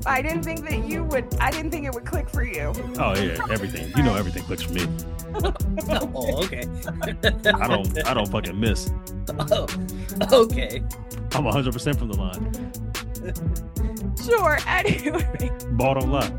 I didn't think that you would. I didn't think it would click for you. Oh yeah, everything. You know, everything clicks for me. Oh, okay. I don't fucking miss. Oh, okay. I'm 100% from the line. Sure. Anyway. Ball don't lie.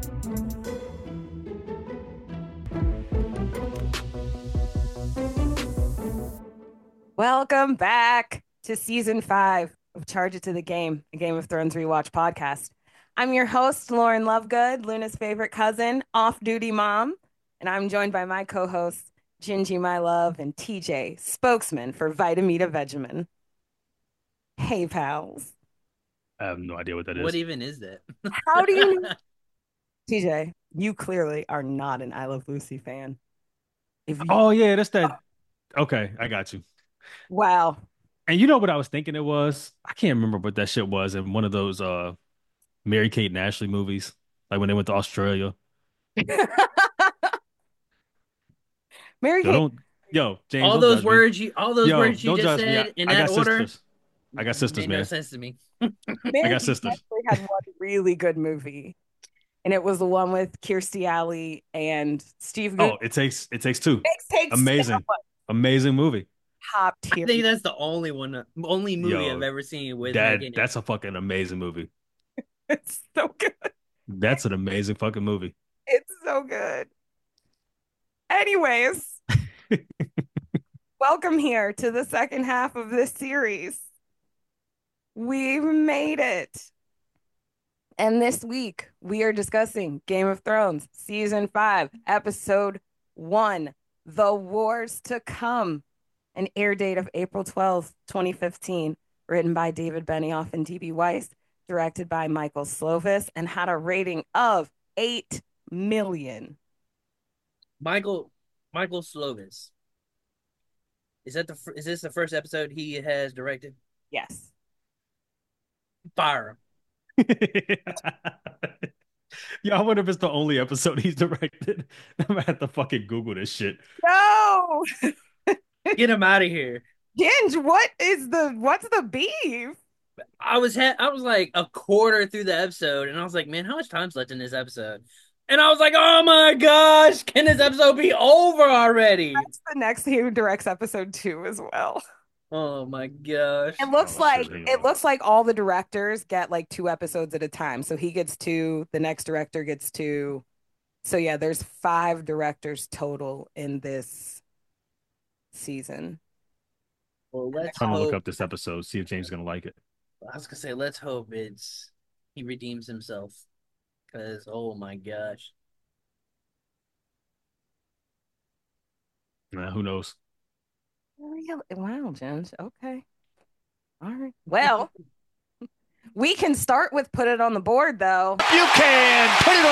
Welcome back to season 5 of Charge It to the Game, a Game of Thrones rewatch podcast. I'm your host, Lauren Lovegood, Luna's favorite cousin, off-duty mom, and I'm joined by my co-hosts, Gingy My Love and TJ, spokesman for Vitamita Vegemin. Hey, pals. I have no idea what that is. What even is that? How do you know? TJ, you clearly are not an I Love Lucy fan. Oh yeah, that's that. Okay, I got you. Wow. And you know what I was thinking it was? I can't remember what that shit was in one of those Mary-Kate and Ashley movies, like when they went to Australia. Mary Yo, Kate. James, all don't those judge words me. you, all those Yo, words you don't just judge me. said in I that got order. sisters. I got sisters, made no man. sense to me. Mary got Kate sisters. actually had one really good movie, and it was the one with Kirstie Alley and Steve Guttenberg. Oh, it takes two. Takes Amazing, amazing movie. top I tier. think that's the only movie Yo, I've ever seen with her in it. That's a fucking amazing movie. It's so good. That's an amazing fucking movie. It's so good. Anyways, welcome here to the second half of this series. We've made it. And this week, we are discussing Game of Thrones, Season 5, Episode 1, The Wars to Come, an air date of April 12th, 2015, written by David Benioff and D.B. Weiss, directed by Michael Slovis, and had a rating of 8 million. Michael Slovis. Is this the first episode he has directed? Yes. Fire him. Yeah, I wonder if it's the only episode he's directed. I'm gonna have to fucking Google this shit. No! Get him out of here. Ginge, what's the beef? I was like a quarter through the episode, and I was like, man, how much time's left in this episode? And I was like, oh my gosh, can this episode be over already? That's the next who directs episode 2 as well. Oh my gosh. It looks like all the directors get like 2 episodes at a time. So he gets 2, the next director gets 2. So yeah, there's 5 directors total in this season. Well, let's I'm gonna look hope. up this episode, see if James is gonna like it. I was gonna say, let's hope he redeems himself. Because, oh my gosh. Nah, who knows? Wow, Jen. Okay. All right. Well, we can start with put it on the board, though. You can put it on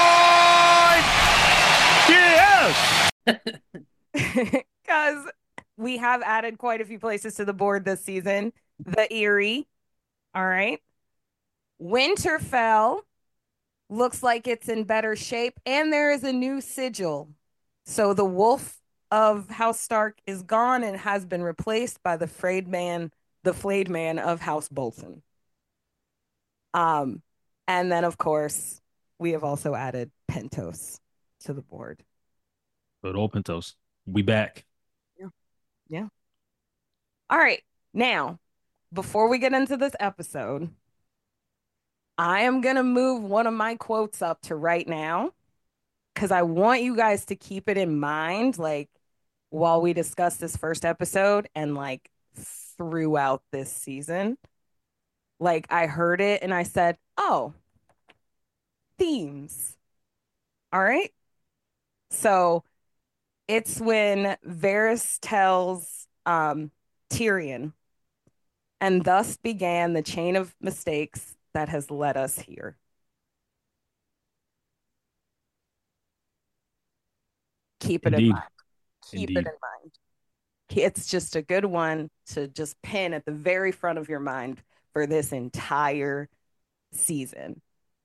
the board. Yes. Because we have added quite a few places to the board this season. The Eyrie. All right. Winterfell looks like it's in better shape, and there is a new sigil. So the wolf of House Stark is gone and has been replaced by the flayed man of House Bolton. And then of course we have also added Pentos to the board. Good old Pentos. We back. Yeah. All right. Now, before we get into this episode, I am going to move one of my quotes up to right now because I want you guys to keep it in mind, like, while we discuss this first episode and, like, throughout this season. Like, I heard it and I said, oh, themes. All right? So, it's when Varys tells Tyrion, and thus began the chain of mistakes that has led us here. Keep it in mind. Keep it in mind. It's just a good one to just pin at the very front of your mind for this entire season.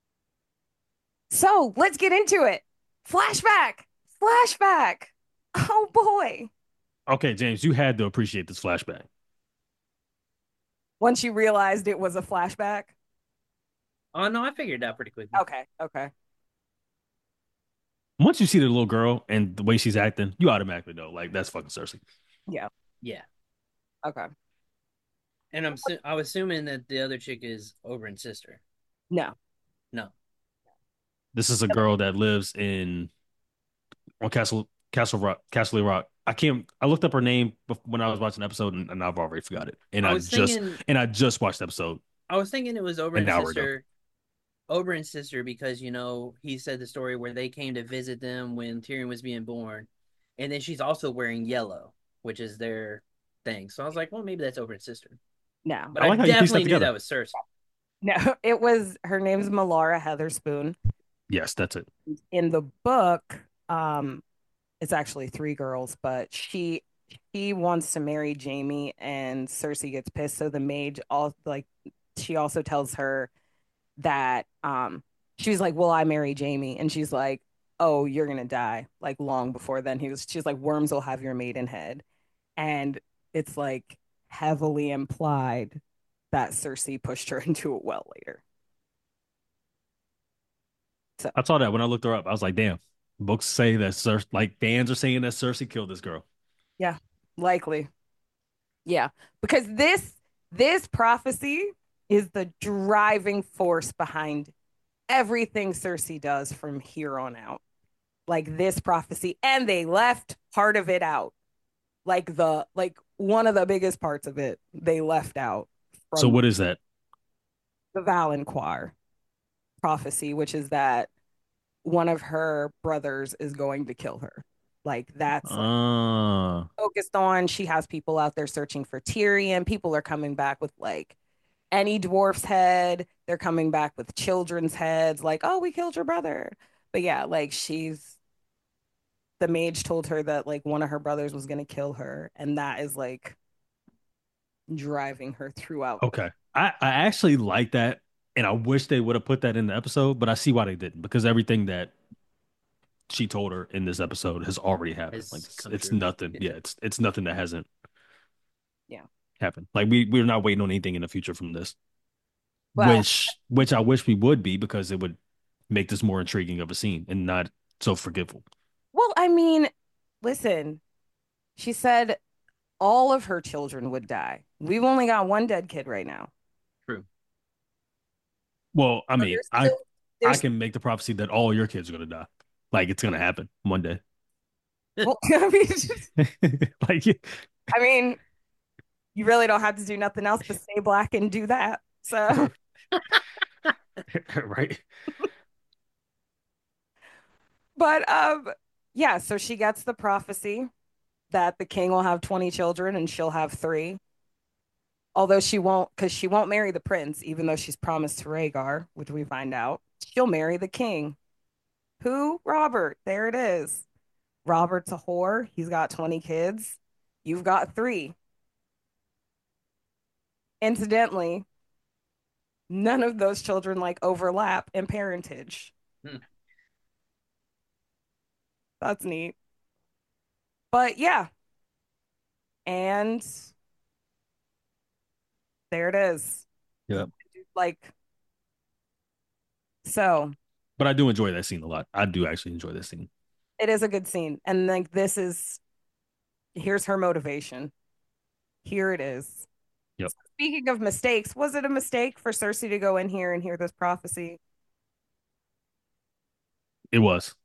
So let's get into it. Flashback. Oh boy. Okay, James, you had to appreciate this flashback. Once you realized it was a flashback. Oh no, I figured it out pretty quickly. Okay, okay. Once you see the little girl and the way she's acting, you automatically know, like, that's fucking Cersei. Yeah, Yeah, okay. and I was assuming that the other chick is Oberyn's sister. No. No. This is a girl that lives on Castle Rock. I looked up her name when I was watching the episode, and I've already forgot it. I was thinking I just watched the episode it was an hour ago. Oberyn's sister, because he said the story where they came to visit them when Tyrion was being born, and then she's also wearing yellow, which is their thing. So I was like, well, maybe that's Oberyn's sister. No. But I like how you pieced that definitely knew together. that was Cersei. No, her name's Melara Heatherspoon. Yes, that's it. In the book, it's actually three girls, but she wants to marry Jaime and Cersei gets pissed. So the mage she also tells her that she's like, "Will I marry Jaime?" And she's like, "Oh, you're gonna die like long before then." She's like, "Worms will have your maidenhead," and it's like heavily implied that Cersei pushed her into a well later. So I saw that when I looked her up. I was like, damn. Books say that fans are saying that Cersei killed this girl. yeah, likely. Yeah, because this prophecy is the driving force behind everything Cersei does from here on out. Like this prophecy, and they left part of it out. Like one of the biggest parts of it, they left out So from what is that? the Valinquar prophecy, which is that one of her brothers is going to kill her. Like that's focused on. She has people out there searching for Tyrion. People are coming back with like any dwarf's head. They're coming back with children's heads, like, oh, we killed your brother. But yeah, like the mage told her that like one of her brothers was gonna kill her, and that is like driving her throughout. Okay. I actually like that, and I wish they would have put that in the episode, but I see why they didn't, because everything that she told her in this episode has already happened. Like it's nothing. Yeah, it's nothing that hasn't Yeah. happened. Like we're not waiting on anything in the future from this. Well, Which I wish we would be, because it would make this more intriguing of a scene and not so forgetful. well, I mean, listen, she said all of her children would die. We've only got one dead kid right now. True. Well, I So mean, there's I can make the prophecy that all your kids are gonna die. Like it's gonna happen one day. well, Like I mean, you really don't have to do nothing else but stay black and do that. So, right. but yeah, so she gets the prophecy that the king will have 20 children and she'll have three. Although she won't, because she won't marry the prince, even though she's promised to Rhaegar, which we find out. She'll marry the king. Who? Robert. There it is. Robert's a whore. He's got 20 kids. You've got three. Incidentally, none of those children like overlap in parentage. Hmm. That's neat. But yeah. And there it is. Yeah. Like, so But I do enjoy that scene a lot. I do actually enjoy this scene. it is a good scene. And like, here's her motivation. Here it is. Yep. Speaking of mistakes, was it a mistake for Cersei to go in here and hear this prophecy? It was.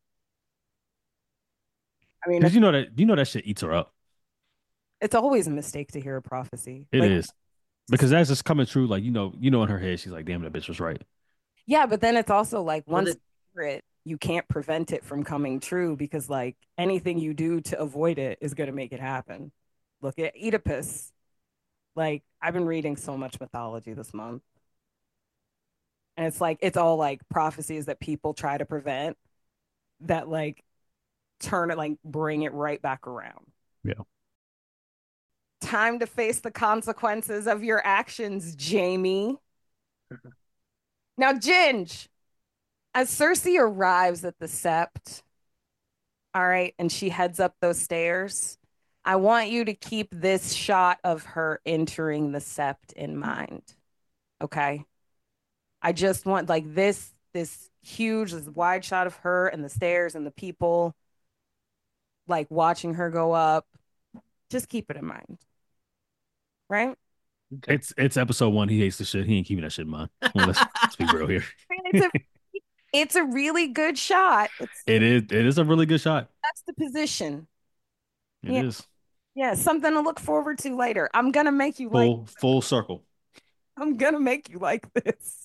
I mean, Because you know that shit eats her up. it's always a mistake to hear a prophecy. It Like, is. Because that's just coming true. Like, in her head, she's like, damn, that bitch was right. yeah, but then it's also like Well, once you hear it, you can't prevent it from coming true because like anything you do to avoid it is going to make it happen. Look at Oedipus. Like I've been reading so much mythology this month. And it's like it's all like prophecies that people try to prevent that like turn it like bring it right back around. Yeah. Time to face the consequences of your actions, Jaime. Now, Ginge, as Cersei arrives at the Sept, all right, and she heads up those stairs, I want you to keep this shot of her entering the Sept in mind. Okay? I just want like this huge, this wide shot of her and the stairs and the people like watching her go up. Just keep it in mind, right? Okay. It's episode 1. He hates the shit. He ain't keeping that shit in mind. Well, let's be real here. I mean, it's a really good shot. It is a really good shot. That's the position. It Yeah, is yeah, something to look forward to later. full circle. I'm gonna make you like this.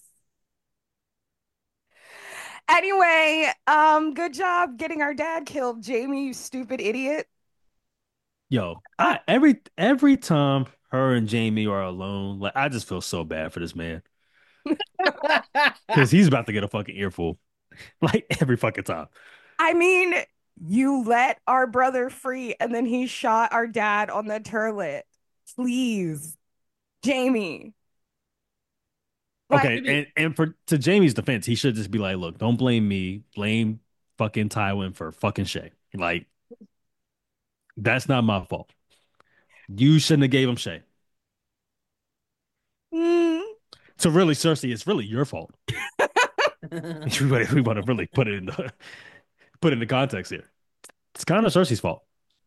Anyway, good job getting our dad killed, Jamie, you stupid idiot. Yo, I every time her and Jamie are alone, like I just feel so bad for this man because he's about to get a fucking earful, like every fucking time. I mean, you let our brother free and then he shot our dad on the turlet. Please, Jamie. Like, Okay, and for to Jamie's defense, he should just be like, "Look, don't blame me. Blame fucking Tywin for fucking Shay. Like that's not my fault. You shouldn't have gave him Shay. mm, So really, Cersei, it's really your fault. We want to really put it into context here. It's kind of Cersei's fault.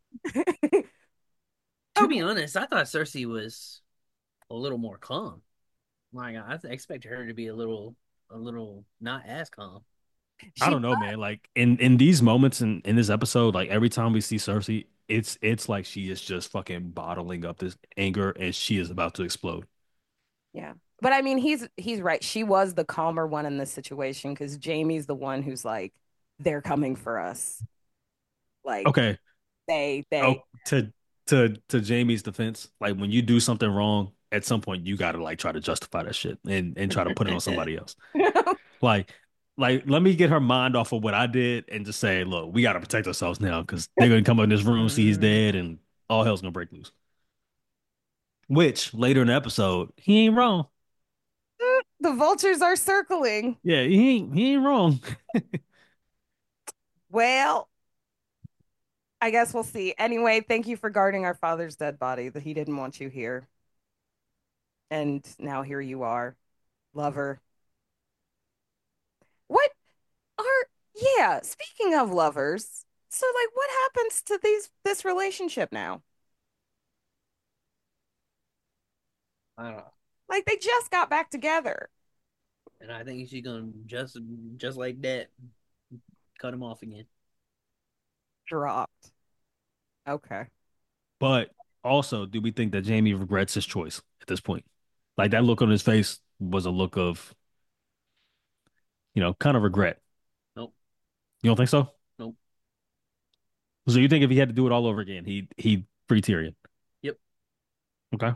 To be honest, I thought Cersei was a little more calm. Like I expected her to be a little not as calm. I don't know, man. Like in these moments in this episode, like every time we see Cersei, it's like she is just fucking bottling up this anger and she is about to explode. Yeah. But I mean, he's right. She was the calmer one in this situation because Jamie's the one who's like, they're coming for us. Like Okay. they Oh, to Jamie's defense, like when you do something wrong, at some point you gotta like try to justify that shit and try to put it on somebody else. Like let me get her mind off of what I did and just say, look, we gotta protect ourselves now because they're gonna come in this room, see he's dead, and all hell's gonna break loose. Which later in the episode, he ain't wrong. the vultures are circling. Yeah, he ain't wrong. Well, I guess we'll see. Anyway, thank you for guarding our father's dead body that he didn't want you here. And now here you are, lover. What are, yeah, speaking of lovers, so like what happens to this relationship now? I don't know. Like they just got back together. And I think she's gonna just like that cut him off again. Dropped. Okay. But also, do we think that Jamie regrets his choice at this point? Like that look on his face was a look of, kind of regret. Nope. You don't think so? Nope. So you think if he had to do it all over again, he'd free Tyrion? Yep. Okay.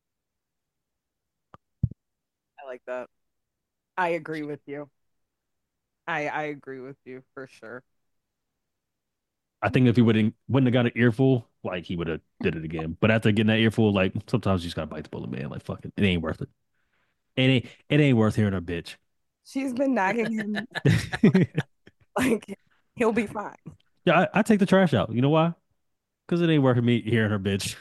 I like that. I agree with you. I agree with you for sure. I think if he wouldn't have got an earful, like he would have did it again. But after getting that earful, like sometimes you just gotta bite the bullet, man. Like fuck it, it ain't worth it. It ain't worth hearing a bitch. She's been nagging him like he'll be fine. Yeah, I take the trash out. You know why? Because it ain't worth me hearing her bitch.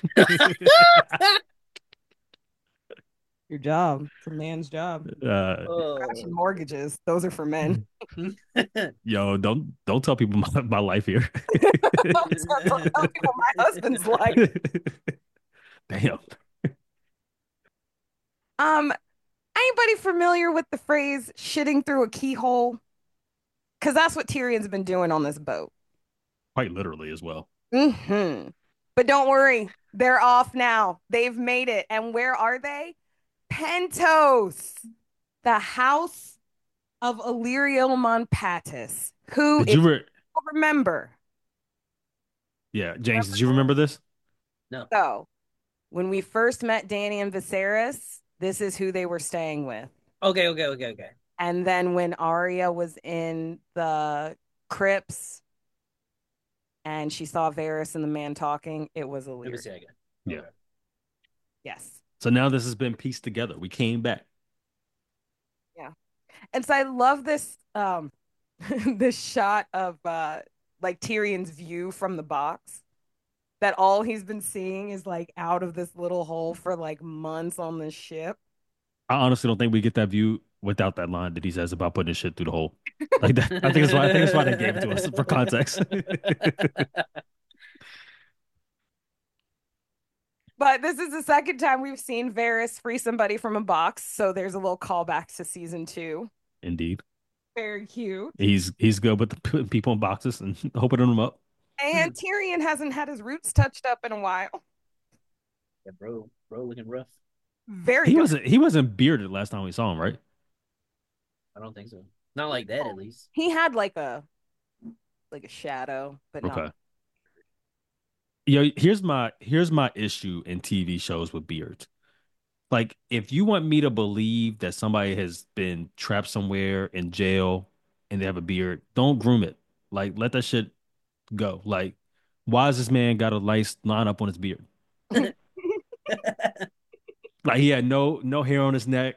Your job. It's a man's job. Oh. Mortgages. Those are for men. Yo, don't tell people my life here. Don't tell people my husband's life. Damn. Anybody familiar with the phrase shitting through a keyhole? Because that's what Tyrion's been doing on this boat. Quite literally as well. Mm-hmm. But don't worry, they're off now. They've made it. And where are they? Pentos, the house of Illyrio Monpatis, who, Did if you you remember, Yeah, James, did you remember this? No. so when we first met Dany and Viserys, this is who they were staying with. Okay. And then when Arya was in the crypts and she saw Varys and the man talking, it was It Illyrio. was Saga. Yeah. Okay. Yes. So now this has been pieced together. We came back. Yeah. And so I love this this shot of like Tyrion's view from the box. That all he's been seeing is like out of this little hole for like months on this ship. I honestly don't think we get that view without that line that he says about putting his shit through the hole. Like that. I think that's why they gave it to us for context. But this is the second time we've seen Varys free somebody from a box, so there's a little callback to season 2. Indeed. Very cute. He's good with the putting people in boxes and opening them up. And Tyrion hasn't had his roots touched up in a while. Yeah, bro, looking rough. Very He good. wasn't bearded last time we saw him, right? I don't think so. Not like that, at least. He had like a shadow, but Okay. not. Here's my issue in TV shows with beards. Like, if you want me to believe that somebody has been trapped somewhere in jail and they have a beard, don't groom it. Like, let that shit go. Like, why has this man got a nice line up on his beard? Like, he had no hair on his neck.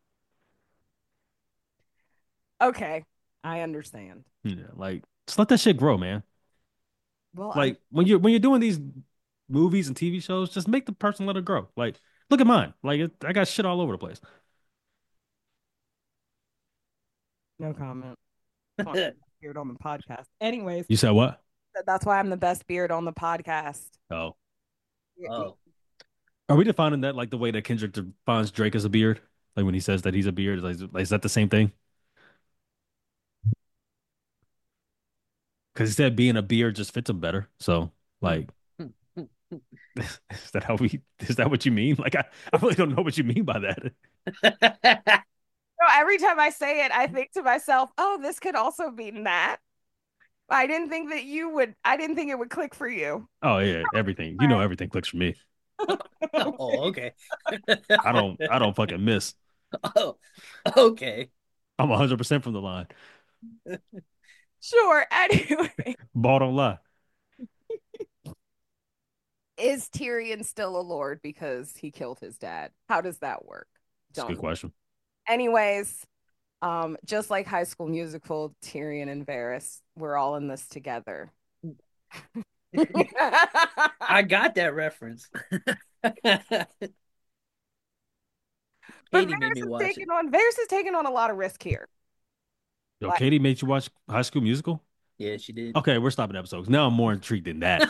Okay, I understand. Yeah, like, just let that shit grow, man. Well, Like, when you're doing these movies and TV shows, just make the person let it grow. Like, look at mine. Like, I got shit all over the place. no comment. Beard on the podcast. Anyways, You said what? that's why I'm the best beard on the podcast. Oh. Oh, Are we defining that like the way that Kendrick defines Drake as a beard? Like when he says that he's a beard, is that the same thing? Because he said being a beard just fits him better. So, like, is that what you mean? Like, I really don't know what you mean by that. So every time I say it, I think to myself, oh, this could also mean that. I didn't think it would click for you. Oh yeah, everything. Everything clicks for me. oh, okay. I don't fucking miss. Oh, okay. I'm 100% from the line. Sure. Anyway, Ball don't lie. is Tyrion still a lord because he killed his dad? How does that work? That's a good question. Anyways, just like High School Musical, Tyrion and Varys, we're all in this together. I got that reference. But Katie made me watch it. Varys is taking on a lot of risk here. Yo, Like- Katie made you watch High School Musical? Yeah, she did. Okay, we're stopping episodes. Now I'm more intrigued than that.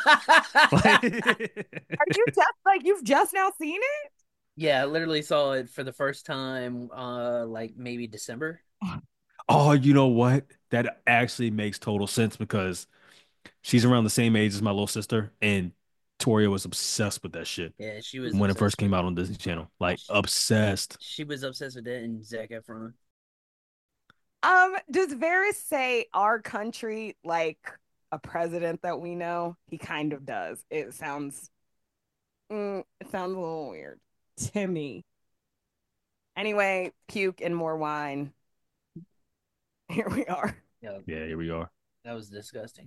Are you just like you've just now seen it? Yeah, I literally saw it for the first time, like maybe December. Oh, you know what? That actually makes total sense because she's around the same age as my little sister, and Toria was obsessed with that shit Yeah, she was when it obsessed first came with out on Disney Channel. Like obsessed. She was obsessed with that and Zac Efron. Does Varys say our country like a president that we know? He kind of does. It sounds a little weird to me. Anyway, puke and more wine. Here we are. Yeah, Yeah, here we are. that was disgusting.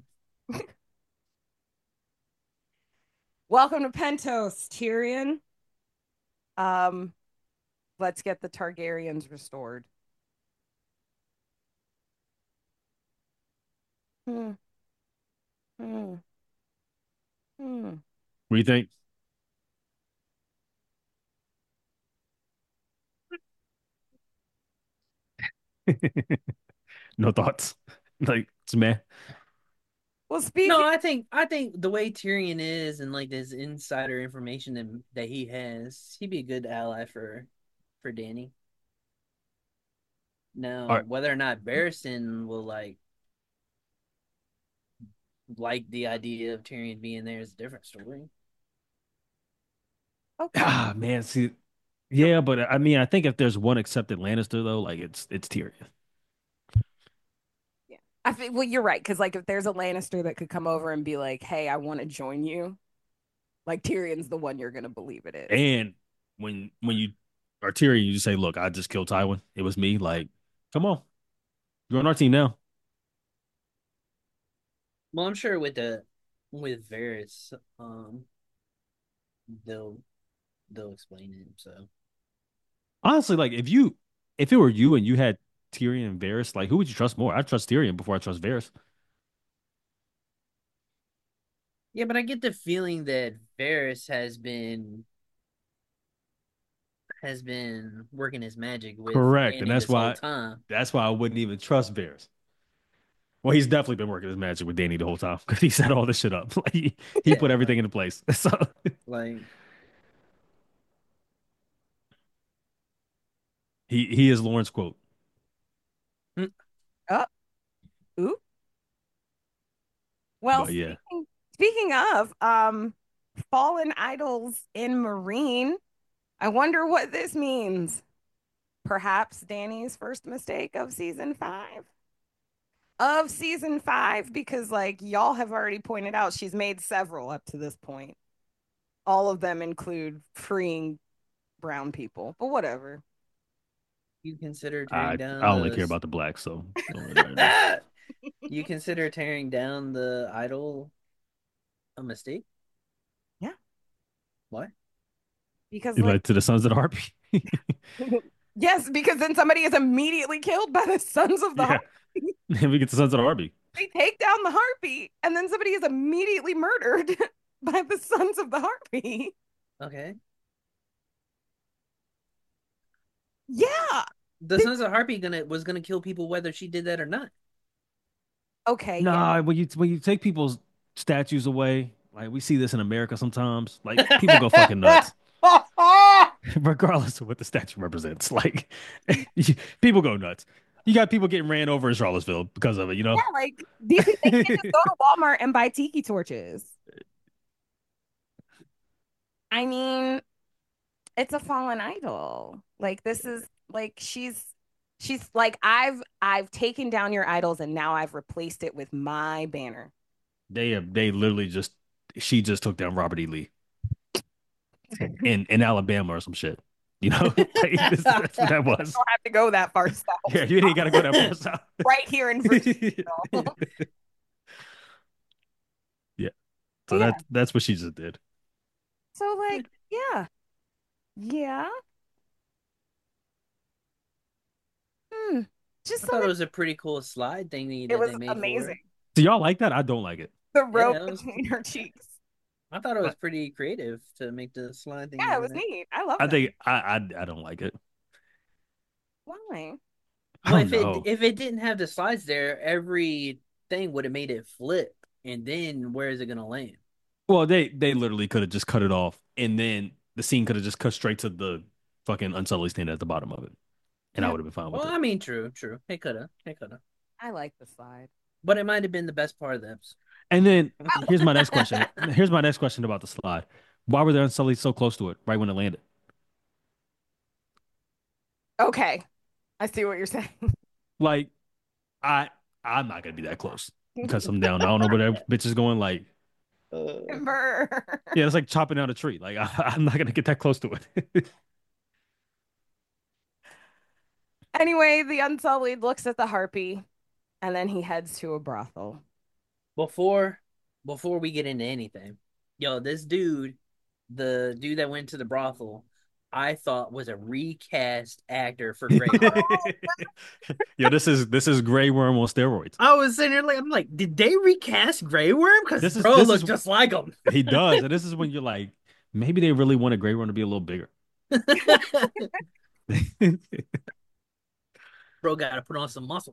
Welcome to Pentos, Tyrion. Let's get the Targaryens restored. Hmm. Hmm. Hmm. What do you think? No thoughts. Like it's meh. Well, speaking. No, I think the way Tyrion is and like this insider information that he has, he'd be a good ally for Dany. Now, All right. whether or not Barristan will like the idea of Tyrion being there is a different story. Okay. Ah, man, see, yeah, but I mean, I think if there's one accepted Lannister though, like it's Tyrion. Yeah. I think well, you're right, because like if there's a Lannister that could come over and be like, hey, I want to join you, like Tyrion's the one you're gonna believe it is. And when you are Tyrion, you just say, "Look, I just killed Tywin. It was me." Like, come on, you're on our team now. Well, I'm sure with Varys, they'll explain it. So Honestly, like if it were you and you had Tyrion and Varys, like who would you trust more? I trust Tyrion before I trust Varys. yeah, but I get the feeling that Varys has been has been working his magic with Correct, and Danny this whole time. that's why I wouldn't even trust Varys. Well, he's definitely been working his magic with Danny the whole time because he set all this shit up. Like he put everything into place. So Like, he is Lauren's quote. Oh, ooh. Well, But yeah, speaking of fallen idols in Marine, I wonder what this means. Perhaps Danny's first mistake of season 5. Of season 5, because like y'all have already pointed out, she's made several up to this point. All of them include freeing brown people, but whatever. you consider I tearing down I only care the about the blacks, so don't worry about it. you consider tearing down the idol a mistake? Yeah. Why? Because You like like to the Sons of the Harpy? yes, because then somebody is immediately killed by the Sons of the Yeah, Harpy. and we get the Sons of the Harpy. They take down the Harpy, and then somebody is immediately murdered by the Sons of the Harpy. Okay. Yeah. The Sons of Harpy was gonna kill people whether she did that or not. Okay, yeah. Nah, when you take people's statues away, like we see this in America sometimes, like people go fucking nuts, regardless of what the statue represents. Like people go nuts. You got people getting ran over in Charlottesville because of it, you know? Yeah, like these people they can't just go to Walmart and buy tiki torches. I mean, it's a fallen idol. Like this is like she's like I've taken down your idols and now I've replaced it with my banner. They literally just she just took down Robert E. Lee in Alabama or some shit. You know, like, that's what that You was. don't have to go that far south. Yeah, you ain't gotta go that far south. Right here in Virginia. Yeah, so Yeah. that's what she just did. So like, yeah. Yeah. Hmm. Just I thought it something was a pretty cool slide thingy it that was they made for amazing. her. Do y'all like that? I don't like it. The rope Yeah, it was. between her cheeks. I thought it was pretty creative to make the slide thingy. Yeah, it in was there. neat. I love I that. think I don't like it. Why? I Well, don't know. if it didn't have the slides there, every thing would have made it flip, and then where is it gonna land? Well, they literally could have just cut it off, and then the scene could have just cut straight to the fucking Unsullied stand at the bottom of it, and I Yeah. would have been fine with Well, it. I mean, true. It coulda, I like the slide. but it might have been the best part of the episode. And then here's my next question. Here's my next question about the slide. Why were the Unsullied so close to it right when it landed? Okay. I see what you're saying. Like, I I'm not gonna be that close because I'm down. I don't know where that bitch is going. Like, Timber. yeah, it's like chopping down a tree. Like, I'm not gonna get that close to it. Anyway, the Unsullied looks at the harpy and then he heads to a brothel. Before we get into anything, yo, this dude, the dude that went to the brothel, I thought was a recast actor for Grey Worm. Yo, this is Grey Worm on steroids. I was sitting there like, I'm like, did they recast Grey Worm? Because This is bro this looks is just like him. he does, and this is when you're like, maybe they really wanted Grey Worm to be a little bigger. Bro got to put on some muscle.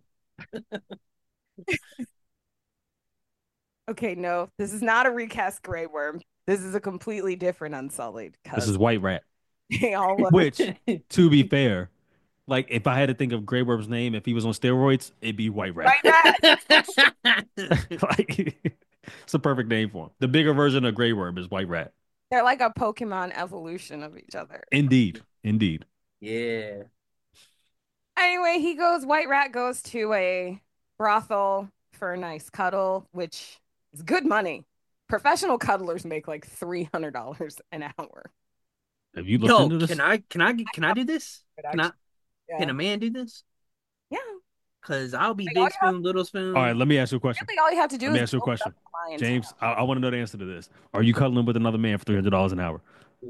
Okay, no, this is not a recast Grey Worm. This is a completely different Unsullied. This is White Rat. They all look. Which, to be fair, like if I had to think of Grey Worm's name, if he was on steroids, it'd be White Rat. White Rat. Like it's a perfect name for him. The bigger version of Grey Worm is White Rat. They're like a Pokemon evolution of each other. Indeed. Indeed. Yeah. Anyway, White Rat goes to a brothel for a nice cuddle, which is good money. Professional cuddlers make like $300 an hour. Have you looked Yo, into this? can I do this? Yeah. Can a man do this? Yeah. Because I'll be Like, big spoon, little spoon. All right, let me ask you a question. Really, all you have to do Let me is ask you a build question. up clientele. James, I want to know the answer to this. Are you cuddling with another man for $300 an hour?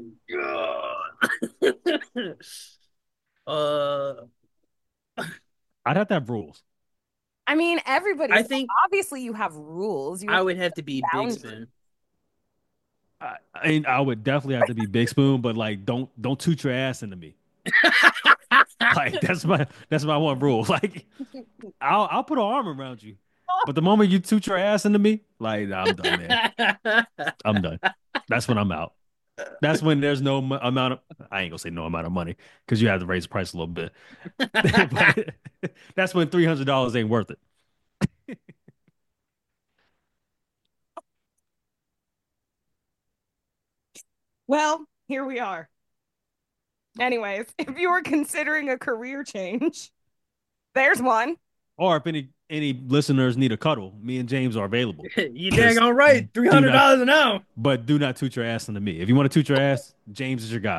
uh, I'd have to have rules. I mean, everybody. I think obviously you have rules. You I have would have to be big boundaries. spoon. I would definitely have to be big spoon, but like don't toot your ass into me. Like that's my one rule. Like I'll put an arm around you, but the moment you toot your ass into me, like nah, I'm done, man. I'm done. That's when I'm out. That's when there's no amount of I ain't gonna say no amount of money because you have to raise the price a little bit. But that's when $300 ain't worth it. Well, here we are. Anyways, if you were considering a career change, there's one. Or if any listeners need a cuddle, me and James are available. You dang all right. $300 an hour. But do not toot your ass into me. If you want to toot your ass, James is your guy.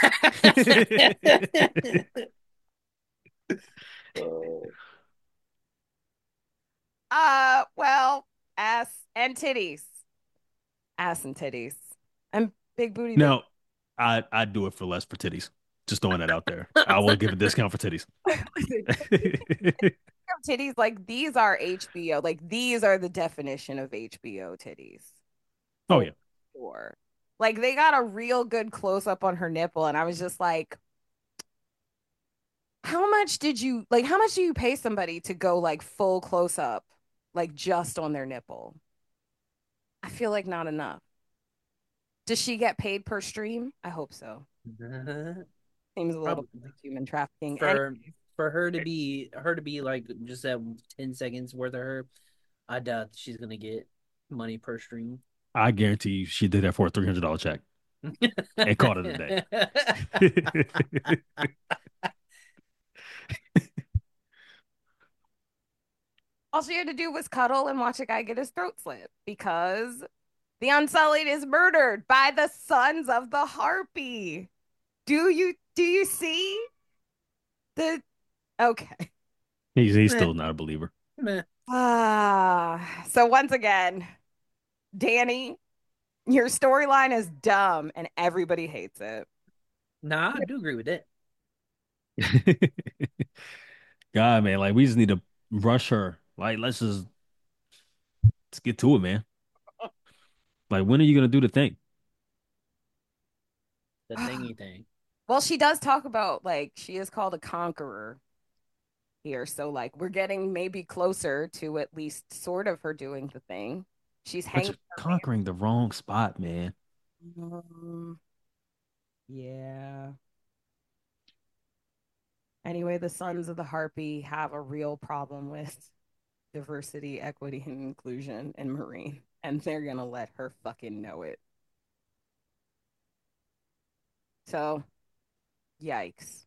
Well, ass and titties. Ass and titties. And big booty. Now, I'd do it for less for titties. Just throwing that out there. I will give a discount for titties. Titties, like these are HBO. Like these are the definition of HBO titties. Oh yeah. Sure. Like they got a real good close up on her nipple, and I was just like, how much do you pay somebody to go like full close up, like just on their nipple? I feel like not enough. Does she get paid per stream? I hope so. Seems a little like human trafficking. For her to be like just that 10 seconds worth of her, I doubt she's gonna get money per stream. I guarantee you she did that for a $300 check and called it a day. All she had to do was cuddle and watch a guy get his throat slit because the Unsullied is murdered by the Sons of the Harpy. Do you see the okay? He's still not a believer. So once again, Danny, your storyline is dumb and everybody hates it. Nah, I do agree with that. God, man, like we just need to rush her. Like let's get to it, man. Like when are you gonna do the thing? The thingy thing. Well, she does talk about like she is called a conqueror here, so like we're getting maybe closer to at least sort of her doing the thing. She's hanging conquering the wrong spot, man. Yeah. Anyway, the Sons of the Harpy have a real problem with diversity, equity, and inclusion in Marine, and they're gonna let her fucking know it. So, yikes.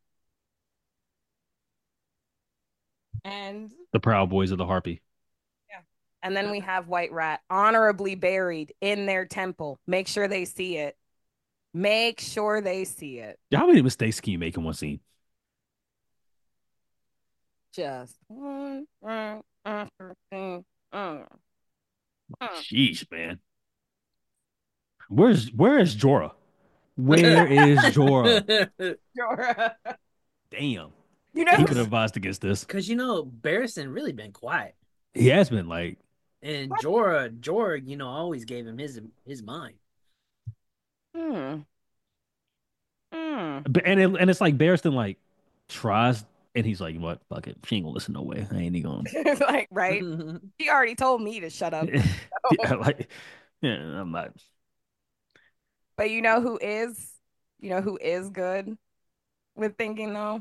And the Proud Boys of the Harpy. Yeah. And then we have White Rat honorably buried in their temple. Make sure they see it. Make sure they see it. How many mistakes can you make in one scene? Just one. Sheesh, man. Where is Jorah? Where is Jorah? Jorah. Damn. You know he could have advised against this. Because Barristan really been quiet. He has been like. And Jorah, always gave him his mind. And it's like Barristan like tries and he's like, what? Fuck it. She ain't gonna listen no way. I ain't even gonna. Like, right? She already told me to shut up. I'm not. But you know who is good with thinking though?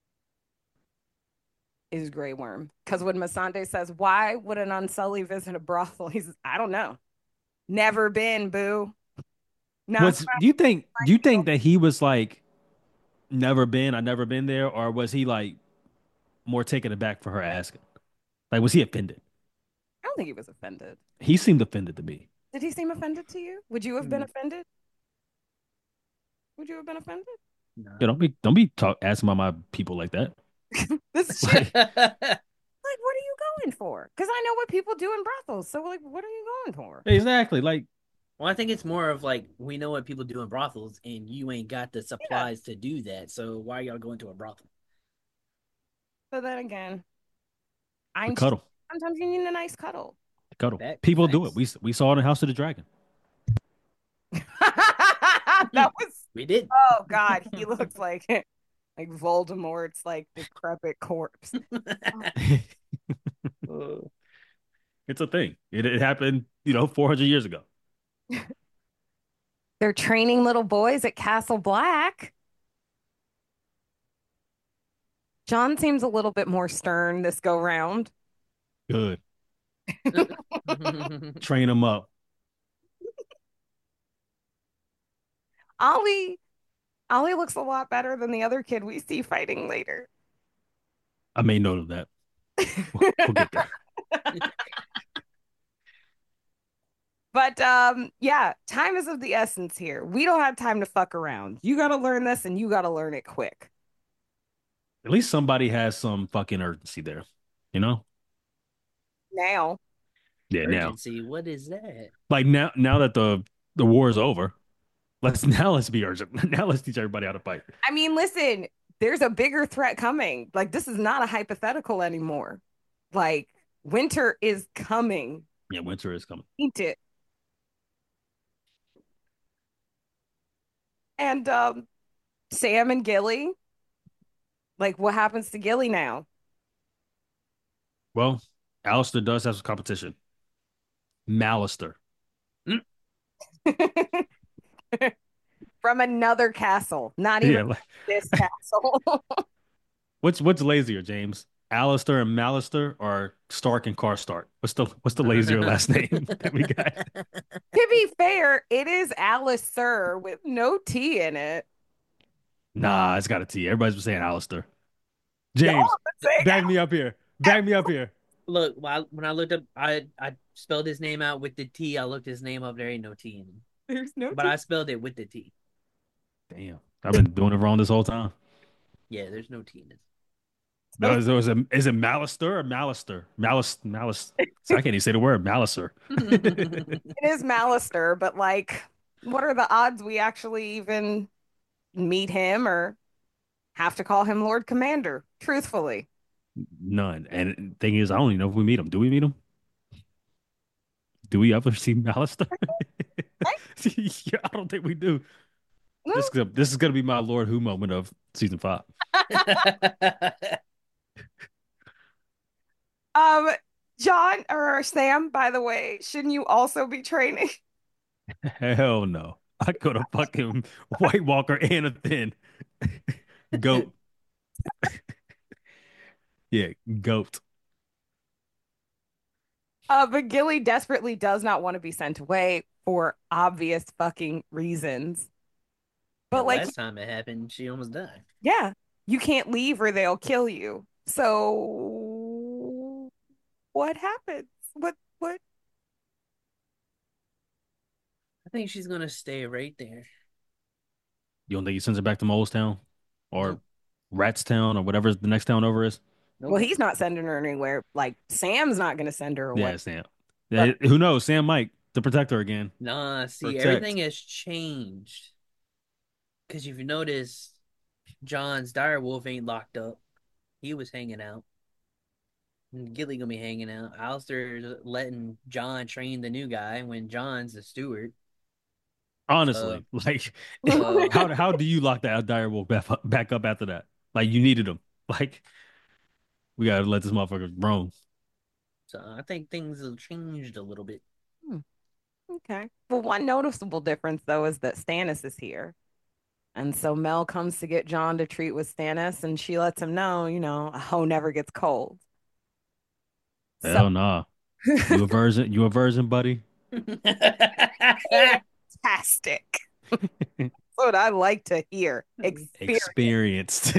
Is Grey Worm. Because when Missandei says, why would an Unsullied visit a brothel? He says, I don't know. Never been, boo. Do you think that he was like never been, I've never been there, or was he like more taken aback for her asking? Like, was he offended? I don't think he was offended. He seemed offended to me. Did he seem offended to you? Would you have been offended? Would you have been offended? No. Yeah, don't be asking about my people like that. This shit. Like, what are you going for? Because I know what people do in brothels. So, like, what are you going for? Exactly. Like, well, I think it's more of like we know what people do in brothels, and you ain't got the supplies to do that. So why are y'all going to a brothel? But then again, cuddle. Sometimes you need a nice cuddle. Cuddle. People do it. We saw it in House of the Dragon. That was. We did. Oh God, he looks like Like Voldemort's like decrepit corpse. It's a thing. It happened, 400 years ago. They're training little boys at Castle Black. John seems a little bit more stern this go round. Good. Train them up. Ollie looks a lot better than the other kid we see fighting later. I made note of that. We'll get there. But yeah, time is of the essence here. We don't have time to fuck around. You got to learn this and you got to learn it quick. At least somebody has some fucking urgency there, you know? Now. Yeah, Urgency, what is that? Like now that the war is over, let's be urgent. Now let's teach everybody how to fight. I mean, listen, there's a bigger threat coming. Like this is not a hypothetical anymore. Like winter is coming. Yeah, winter is coming. Eat it. And Sam and Gilly, like what happens to Gilly now? Well, Alistair does have some competition. Malister. From another castle, not even this castle. What's lazier, James? Alistair and Malister or Stark and Karstark? What's the lazier last name that we got? To be fair, it is Alistair with no T in it. Nah, it's got a T. Everybody's been saying Alistair. James, back me up here. Back me up here. Look, when I looked up, I spelled his name out with the T. I looked his name up. There ain't no T in him. There's no But T. I spelled it with the T. Damn, I've been doing it wrong this whole time. Yeah, there's no T in it. No, is it Malister or Malister? Malice. So I can't even say the word Malister. It is Malister, but like, what are the odds we actually even meet him or have to call him Lord Commander? Truthfully, None. And the thing is, I don't even know if we meet him. Do we meet him? Do we ever see Malister? Yeah, I don't think we do. no. This is gonna be my Lord Who moment of season 5. John or Sam, by the way, shouldn't you also be training? Hell no. I go to fucking White Walker and a thin goat. Yeah, goat. But Gilly desperately does not want to be sent away for obvious fucking reasons. But like last time it happened, she almost died. yeah, you can't leave or they'll kill you. So what happens? What? I think she's gonna stay right there. You don't think he sends her back to Molestown or No. Ratstown or whatever the next town over is? Nope. Well, he's not sending her anywhere. Like Sam's not going to send her away. Yeah, Sam. Yeah, who knows? Sam might to protect her again. Nah, see, Protect. everything has changed. Because if you notice, John's direwolf ain't locked up. He was hanging out. And Gilly gonna be hanging out. Alistair's letting John train the new guy when John's the steward. Honestly, how do you lock that direwolf back up after that? Like you needed him. Like we gotta let this motherfucker roam. So I think things have changed a little bit. Okay. Well, one noticeable difference though is that Stannis is here. And so Mel comes to get John to treat with Stannis and she lets him know, a hoe never gets cold. Hell nah. You a virgin, buddy? Fantastic. That's what I like to hear. Experienced.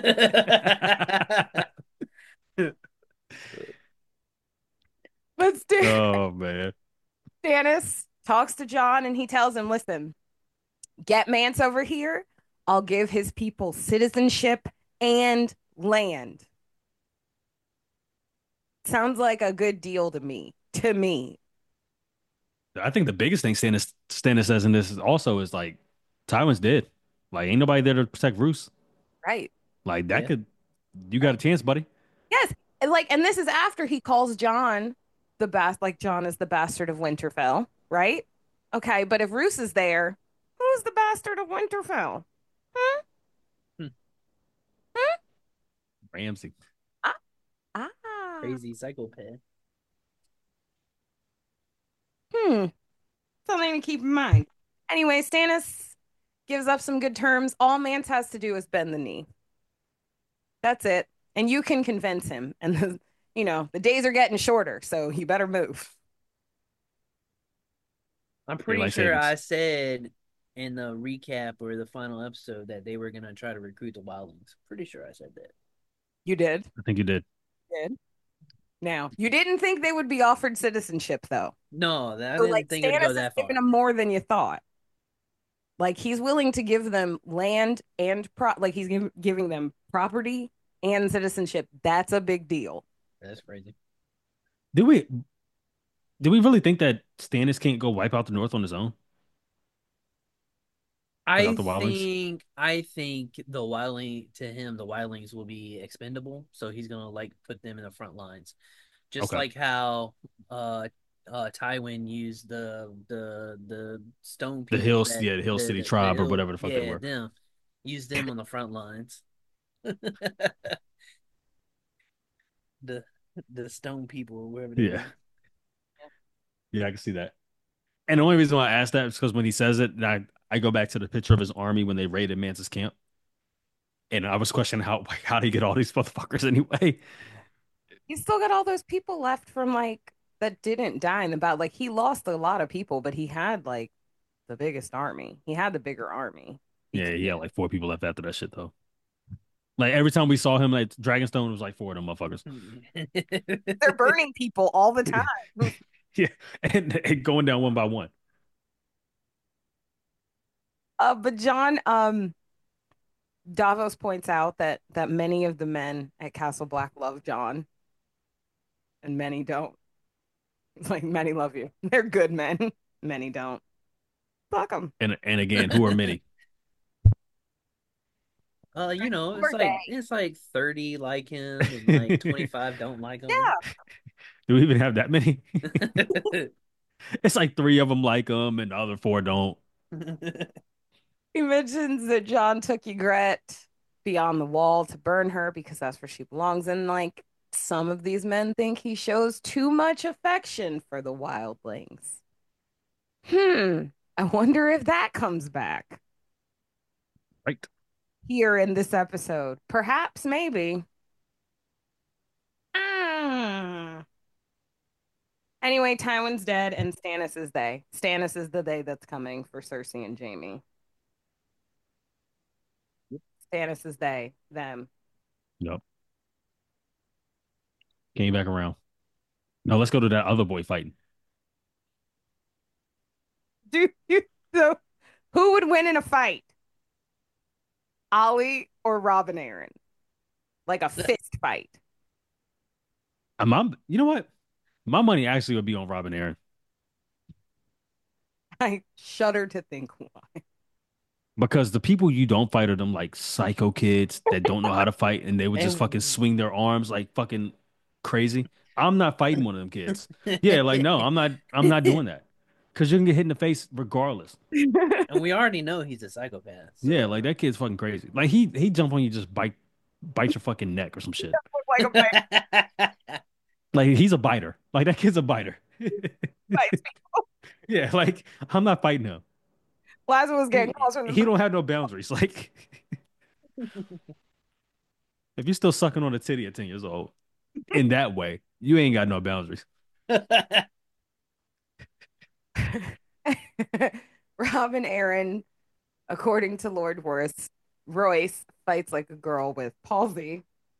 Let's do it. Oh man. Stannis talks to John and he tells him, listen, get Mance over here. I'll give his people citizenship and land. Sounds like a good deal to me. I think the biggest thing Stannis says in this is like Tywin's dead. Like ain't nobody there to protect Roose. Right. Like that Yeah. you got a chance, buddy. Yes. And this is after he calls John John is the bastard of Winterfell, right? Okay, but if Roose is there, who's the bastard of Winterfell? Huh? Ramsey. Ah, ah. Crazy psychopath. Something to keep in mind. Anyway, Stannis gives up some good terms. All Mance has to do is bend the knee. That's it. And you can convince him. And the days are getting shorter, so he better move. I'm pretty Daylight sure savings. I said in the recap or the final episode that they were gonna try to recruit the wildlings. Pretty sure I said that. You did. I think you did. Did. Now, you didn't think they would be offered citizenship, though. No, I So, didn't think it'd Stannis go is that giving far. them more than you thought. Like, he's willing to give them land and he's giving them property and citizenship. That's a big deal. That's crazy. Did we really think that Stannis can't go wipe out the North on his own without I the wildlings? think the wildlings will be expendable, so he's gonna like put them in the front lines. Just Okay. like how Tywin used the stone The people Hills, that yeah, the Hill City tribe or whatever the fuck they yeah, were. them use them on the front lines. the the stone people or wherever they Yeah. were. Yeah, I can see that. And the only reason why I asked that is because when he says it, I go back to the picture of his army when they raided Mance's camp. And I was questioning how did he get all these motherfuckers anyway? He's still got all those people left from that didn't die in the battle. Like, he lost a lot of people, but he had the biggest army. He had the bigger army. Yeah, he had like 4 people left after that shit though. Like every time we saw him, like Dragonstone was like 4 of them motherfuckers. They're burning people all the time. Yeah, and going down one by one. But John, Davos points out that many of the men at Castle Black love John, and many don't. It's like many love you. They're good men. Many don't. Fuck them. And again, who are many? Who are they? it's like 30 like him and like 25 don't like him. Yeah. Do we even have that many? It's like 3 of them like him, and the other 4 don't. He mentions that John took Ygritte beyond the wall to burn her because that's where she belongs. And some of these men think he shows too much affection for the wildlings. I wonder if that comes back Right. here in this episode. Perhaps, maybe. Anyway, Tywin's dead and Stannis is they. Stannis is the they that's coming for Cersei and Jaime. Stannis is they, them. Yep. Came back around. Now let's go to that other boy fighting. So who would win in a fight? Ollie or Robin Aaron? Like a fist fight. You know what? My money actually would be on Robin Aaron I shudder to think why. because the people you don't fight are them like psycho kids that don't know how to fight and they would just fucking And swing their arms like fucking crazy. I'm not fighting one of them kids. Yeah, like no, I'm not doing that. Because you can get hit in the face regardless. and we already know he's a psychopath. So. Yeah, like that kid's fucking crazy. Like he jump on you, just bite your fucking neck or some shit. Like a fight. Like he's a biter. Like that kid's a biter. Yeah, like I'm not fighting him. Plaza was getting calls from He the don't have no boundaries. Like if you're still sucking on a titty at 10 years old in that way, you ain't got no boundaries. Robin Aaron, according to Lord Royce, fights like a girl with palsy.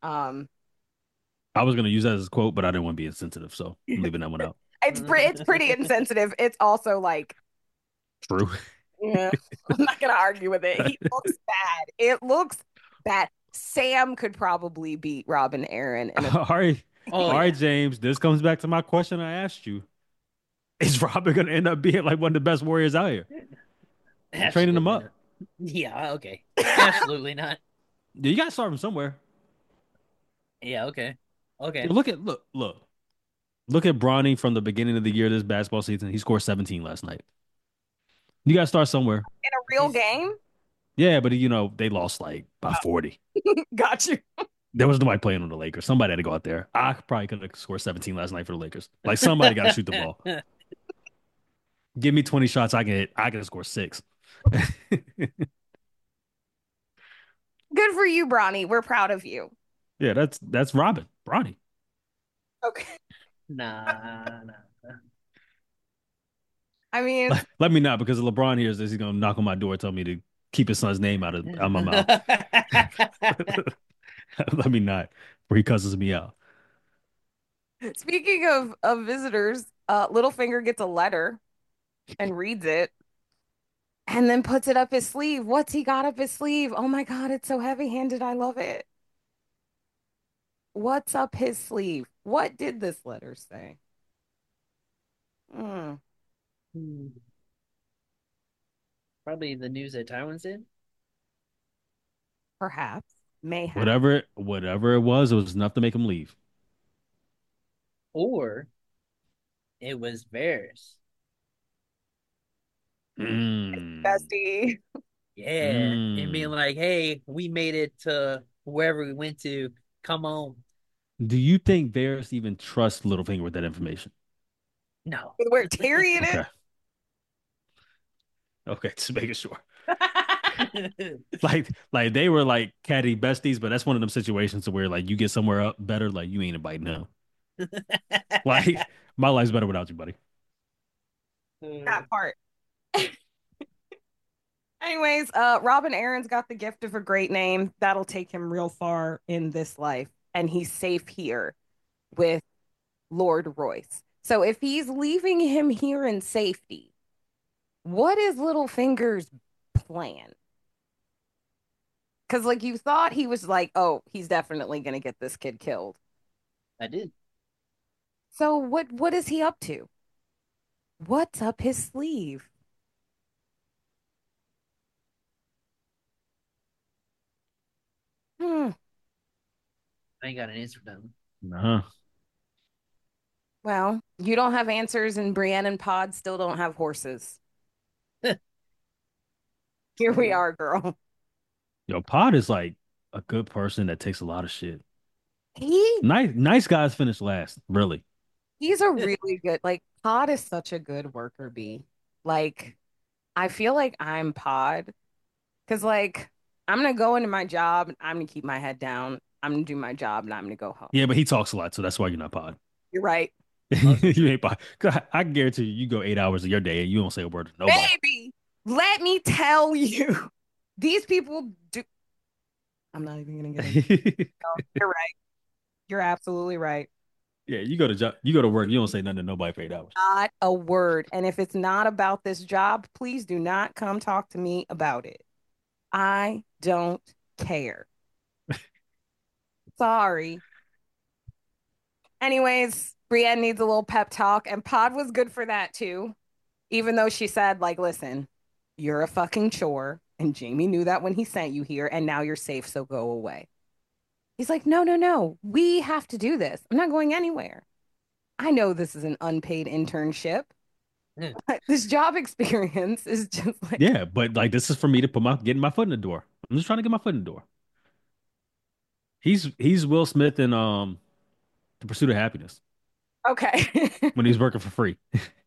I was gonna use that as a quote, but I didn't want to be insensitive, so I'm leaving that one out. It's pretty insensitive. It's also True. yeah, I'm not gonna argue with it. He looks bad. It looks bad. Sam could probably beat Robin Aaron. All right. All right, James. This comes back to my question I asked you. Is Robin gonna end up being like one of the best warriors out here? Training him up. Not. Yeah, okay. Absolutely not. Yeah, you gotta start from somewhere. Yeah, okay. Okay. Look at Bronny from the beginning of the year this basketball season. He scored 17 last night. You gotta start somewhere. In a real game? Yeah, but they lost like by 40. Got you. There was nobody playing on the Lakers. Somebody had to go out there. I probably could have scored 17 last night for the Lakers. Like somebody got to shoot the ball. Give me 20 shots, I can score six. Good for you, Bronny. We're proud of you. Yeah, that's Robin. Bronny. Okay. Nah, nah. I mean, Let me not because LeBron hears this, he's gonna knock on my door, tell me to keep his son's name out my mouth. Let me not, where he cusses me out. speaking of visitors, Littlefinger gets a letter and reads it and then puts it up his sleeve. What's he got up his sleeve? Oh my God, it's so heavy-handed. I love it. What's up his sleeve? What did this letter say? Hmm. Probably the news that Tywin said. Perhaps. May have. Whatever it was enough to make him leave. Or it was Varys. Mm. Bestie. Yeah. And being like, hey, we made it to wherever we went to. Come on. Do you think Varys even trusts Littlefinger with that information? No. Where Tyrion is? Okay. Okay, just making sure. Like they were like catty besties, but that's one of them situations where like you get somewhere up better, like you ain't invited now. Like my life's better without you, buddy. That part. Anyways, Robin Aaron's got the gift of a great name. That'll take him real far in this life. And he's safe here with Lord Royce. So if he's leaving him here in safety, what is Littlefinger's plan? Because like you thought he was like, oh, he's definitely gonna get this kid killed. I did. So what is he up to? What's up his sleeve? Hmm. I ain't got an answer for them. Nah. Well, you don't have answers, and Brienne and Pod still don't have horses. Here we are, girl. Yo, Pod is like a good person that takes a lot of shit. He Nice guys finish last, really. he's a really good like Pod is such a good worker bee. Like I feel like I'm Pod because like I'm gonna go into my job, I'm gonna keep my head down, I'm gonna do my job, and I'm gonna go home. Yeah, but he talks a lot, so that's why you're not Pod. You're right. You ain't Pod. 'Cause I guarantee you go 8 hours of your day and you don't say a word to nobody. Baby, let me tell you, these people do. I'm not even gonna get into. No, you're right. You're absolutely right. Yeah, you go to work, you don't say nothing to nobody for 8 hours. Not a word. And if it's not about this job, please do not come talk to me about it. I don't care. Sorry. Anyways, Brienne needs a little pep talk, and Pod was good for that too. Even though she said, like, listen, you're a fucking chore. And Jamie knew that when he sent you here, and now you're safe, so go away. He's like, no, no, no. We have to do this. I'm not going anywhere. I know this is an unpaid internship. Yeah. This job experience is just like, Yeah, but like this is for me to getting my foot in the door. I'm just trying to get my foot in the door. He's Will Smith in The Pursuit of Happiness okay. when he's working for free.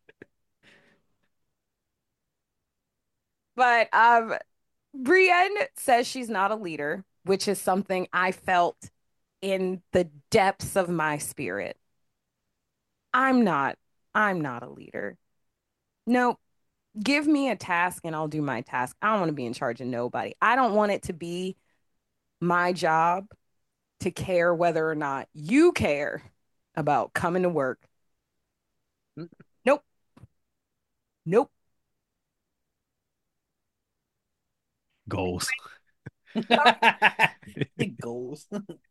But Brienne says she's not a leader, which is something I felt in the depths of my spirit. I'm not. I'm not a leader. No, give me a task and I'll do my task. I don't want to be in charge of nobody. I don't want it to be my job to care whether or not you care about coming to work. Nope. Nope. Goals. Goals.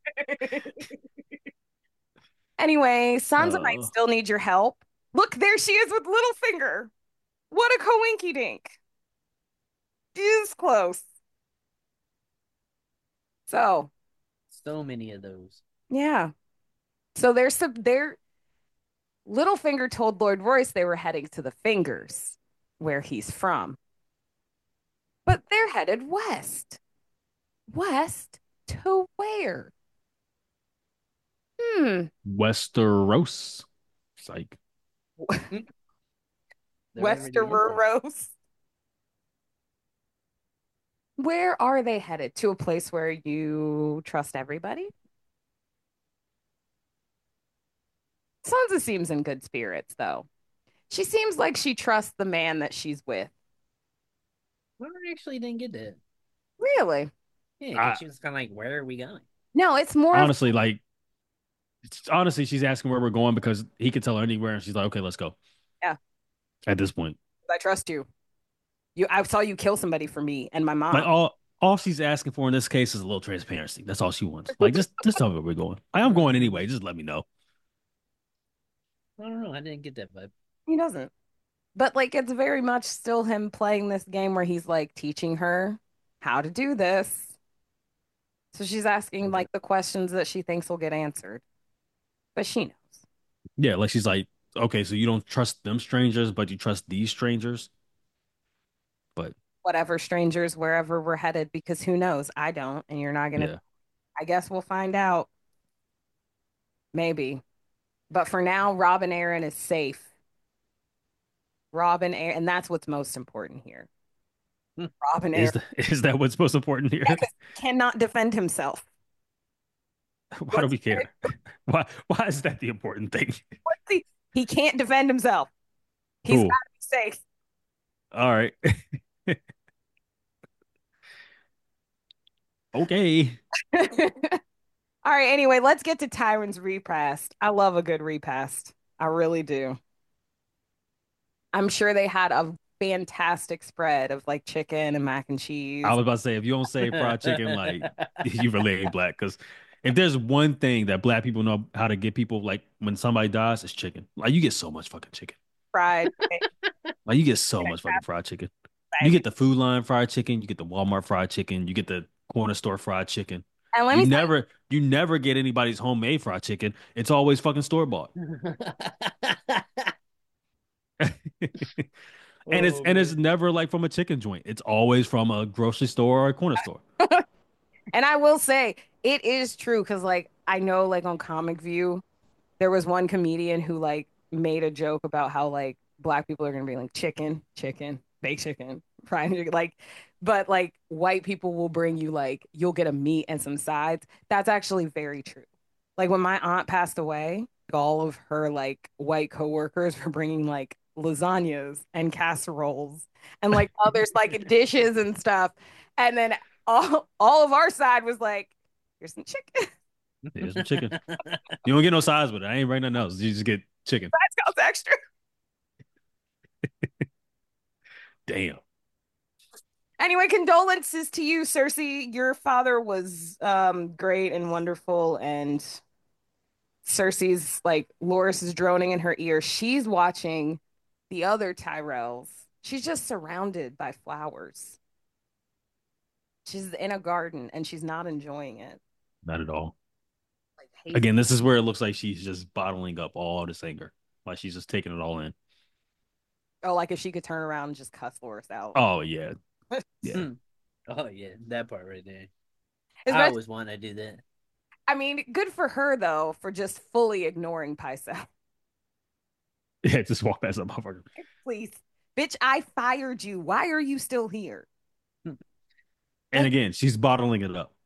Anyway, Sansa might still need your help. Look, there she is with Littlefinger. What a coinky dink. Is close. So, So many of those. yeah. So they're Littlefinger told Lord Royce they were heading to the Fingers, where he's from. But they're headed west. West to where? Westeros. Psych. They're already in there. Westeros. Where are they headed? To a place where you trust everybody? Sansa seems in good spirits, though. She seems like she trusts the man that she's with. Well, I actually didn't get that. Really? Yeah, I, because she was kind of like, "Where are we going?" No, it's more of honestly, like, honestly, she's asking where we're going because he can tell her anywhere, and she's like, okay, let's go. yeah, At this point, I trust you. I saw you kill somebody for me and my like mom. all she's asking for in this case is a little transparency. That's all she wants. Like, just tell me where we're going. I'm going anyway. Just let me know. I don't know. I didn't get that vibe. He doesn't. But like it's very much still him playing this game where he's like teaching her how to do this. So she's asking like the questions that she thinks will get answered. But she knows. Yeah, like she's like, okay, so you don't trust them strangers, but you trust these strangers. But Whatever strangers, wherever we're headed, because who knows? I don't, and you're not gonna yeah, I guess we'll find out. Maybe. But for now, Robin Aaron is safe. Robin Aaron, and that's what's most important here. Robin Aaron is that what's most important here? cannot defend himself. Why do we care? Why is that the important thing? He can't defend himself. He's got Cool. to be safe. All right. Okay. All right, anyway, let's get to Tyrion's repast. I love a good repast. I really do. I'm sure they had a fantastic spread of like chicken and mac and cheese. I was about to say, if you don't say fried chicken, like you really ain't black. Because if there's one thing that black people know how to get people, like when somebody dies, it's chicken. Like you get so much fucking chicken. Fried. Like you get so much fucking fried chicken. You get the Food Line fried chicken, you get the Walmart fried chicken, you get the corner store fried chicken. And let You me tell never you never get anybody's homemade fried chicken. It's always fucking store bought. And it's never like from a chicken joint. It's always from a grocery store or a corner store. and I will say it is true because like I know like on Comic View, there was one comedian who like made a joke about how like black people are gonna be like chicken, chicken, baked chicken, fried chicken, like, but like white people will bring you like you'll get a meat and some sides. That's actually very true. Like when my aunt passed away, all of her like white coworkers were bringing like lasagnas and casseroles and like others like dishes and stuff, and then all of our side was like, here's some chicken. Here's some chicken. You don't get no sides with it. I ain't writing nothing else. You just get chicken. That sounds extra. Damn. Anyway, condolences to you, Cersei. Your father was great and wonderful, and Cersei's like Loris is droning in her ear. She's watching the other Tyrells. She's just surrounded by flowers. She's in a garden and she's not enjoying it. Not at all. Like hates. Again, this is where it looks like she's just bottling up all this anger. Like she's just taking it all in. Oh, like if she could turn around and just cuss Loris out. Oh yeah. Yeah. Oh yeah, that part right there. Is I that- always want to do that. I mean, good for her though for just fully ignoring Pycelle. Yeah, just walk past that motherfucker. Please, bitch, I fired you. Why are you still here? And again, she's bottling it up.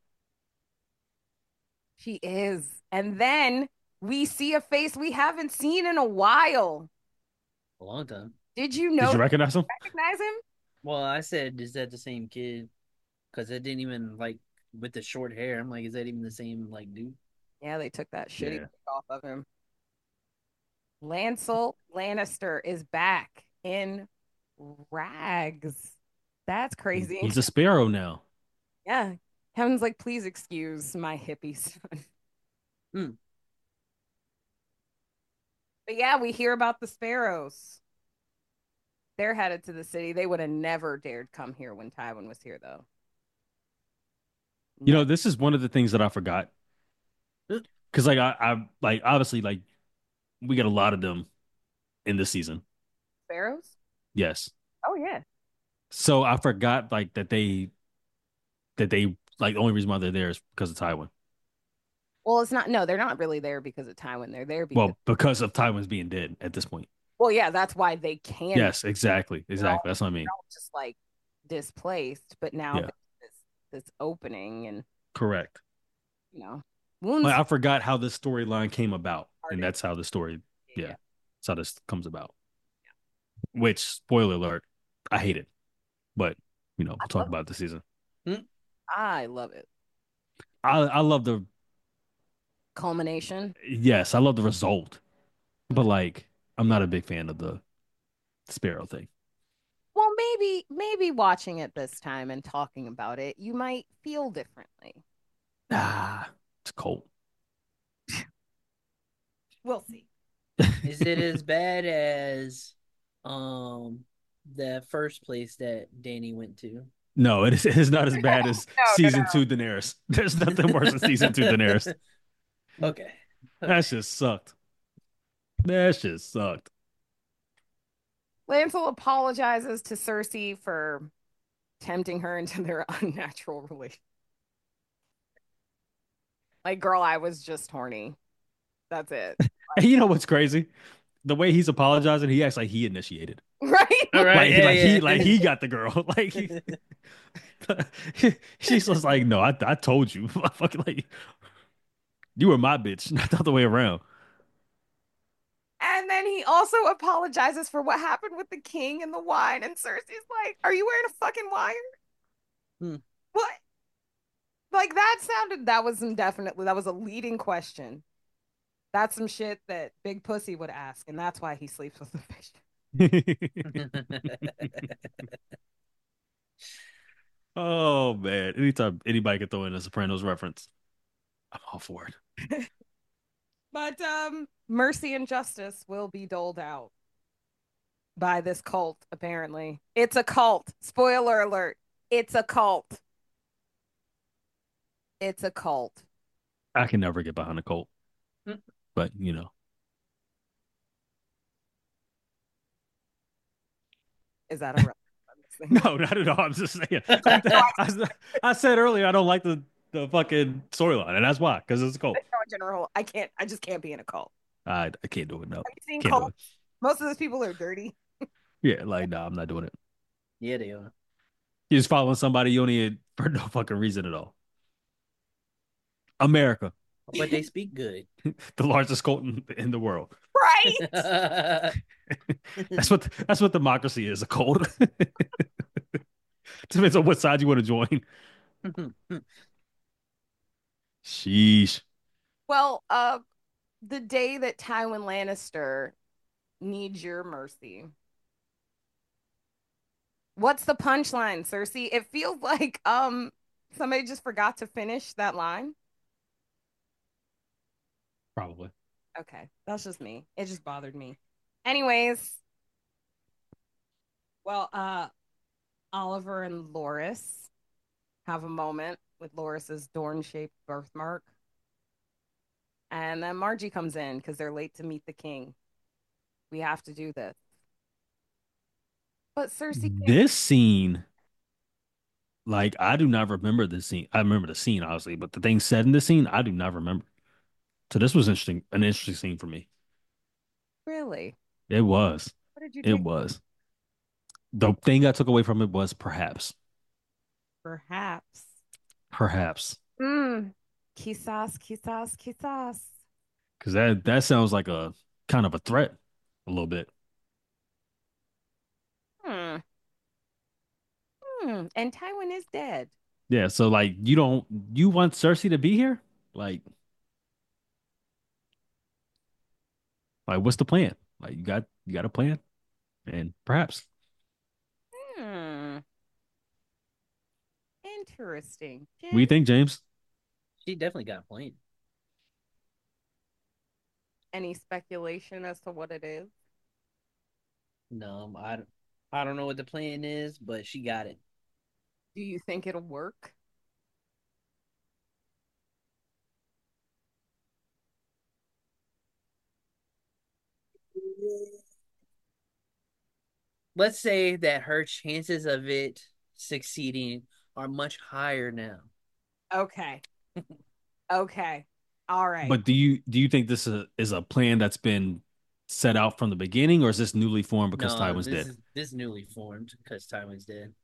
She is. And then we see a face we haven't seen in a while. A long time. Did you Did you recognize him? recognize him? Well, I said, is that the same kid? Because it didn't even like with the short hair. I'm like, is that even the same like dude? Yeah, they took that shitty Yeah. pic off of him. Lancel Lannister is back in rags. That's crazy. He's a sparrow now. Yeah. Kevin's like, please excuse my hippie son. But yeah, we hear about the sparrows. They're headed to the city. They would have never dared come here when Tywin was here, though. You know, this is one of the things that I forgot. Because like I like obviously like we get a lot of them in this season. Sparrows? Yes. Oh yeah. So I forgot like that they like the only reason why they're there is because of Tywin. Well, it's not. No, they're not really there because of Tywin. They're there Well, because of Tywin's being dead at this point. well, yeah, that's why they can. Yes, exactly. They're all, That's what I mean. they're all just like displaced, but now Yeah, there's this opening, and correct. you know, wounds Like, I forgot how this storyline came about, and started. that's how the story, yeah, Yeah. that's how this comes about. Which, spoiler alert, I hate it, but we'll talk about it this season. I love it. I love the Culmination. yes, I love the result, but like I'm not a big fan of the Sparrow thing. Well, maybe watching it this time and talking about it, you might feel differently. Ah, it's cold. We'll see. Is it as bad as the first place that Danny went to? No, it is not as bad as No, season 2 Daenerys. There's nothing worse than season 2 Daenerys. Okay. That just sucked. That shit sucked. Lancel apologizes to Cersei for tempting her into their unnatural relation. Like, girl, I was just horny. That's it. And you know what's crazy? The way he's apologizing, he acts like he initiated. Right? All right. Like he got the girl. Like she's just like, no, I told you. Fucking like you were my bitch, not the other way around. And then he also apologizes for what happened with the king and the wine. And Cersei's like, are you wearing a fucking wire? Hmm. What? Like, that was a leading question. That's some shit that Big Pussy would ask. And that's why he sleeps with the fish. Oh man. Anytime anybody can throw in a Sopranos reference, I'm all for it. But mercy and justice will be doled out by this cult, apparently. It's a cult. Spoiler alert. It's a cult. It's a cult. I can never get behind a cult. But Is that a no, not at all. I'm just saying. I said earlier I don't like the fucking storyline, and that's why, because it's a cult. in general, I just can't be in a cult. I can't do it. No, Have you seen can't do it. cults? Most of those people are dirty. Yeah, like no, I'm not doing it. Yeah, they are. You're just following somebody you don't need for no fucking reason at all. America, But they speak good. the largest cult in the world. Right? That's what democracy is, a cult. Depends on what side you want to join. Sheesh. Well, the day that Tywin Lannister needs your mercy. What's the punchline, Cersei? It feels like somebody just forgot to finish that line. Probably. Okay, that's just me. It just bothered me. Anyways, well, Oliver and Loras have a moment with Loras's Dorn-shaped birthmark. And then Margie comes in because they're late to meet the king. We have to do this. But Cersei can't. This scene, like, I do not remember this scene. I remember the scene, obviously, but the things said in the scene, I do not remember. So this was an interesting scene for me. Really? It was. What did you It take? was. The thing I took away from it was perhaps. Perhaps. Perhaps. Quizás, quizás, quizás. Because that sounds like a kind of a threat a little bit. And Tywin is dead. Yeah, so like you want Cersei to be here? Like what's the plan? Like you got a plan? And perhaps. Interesting. What do you think, James? She definitely got a point. Any speculation as to what it is? No, I don't know what the plan is, but she got it. Do you think it'll work? Let's say that her chances of it succeeding are much higher now. Okay. Okay. All right. But do you think this is a plan that's been set out from the beginning, or is this newly formed because No, Tywin's this dead? is this newly formed because Tywin's dead.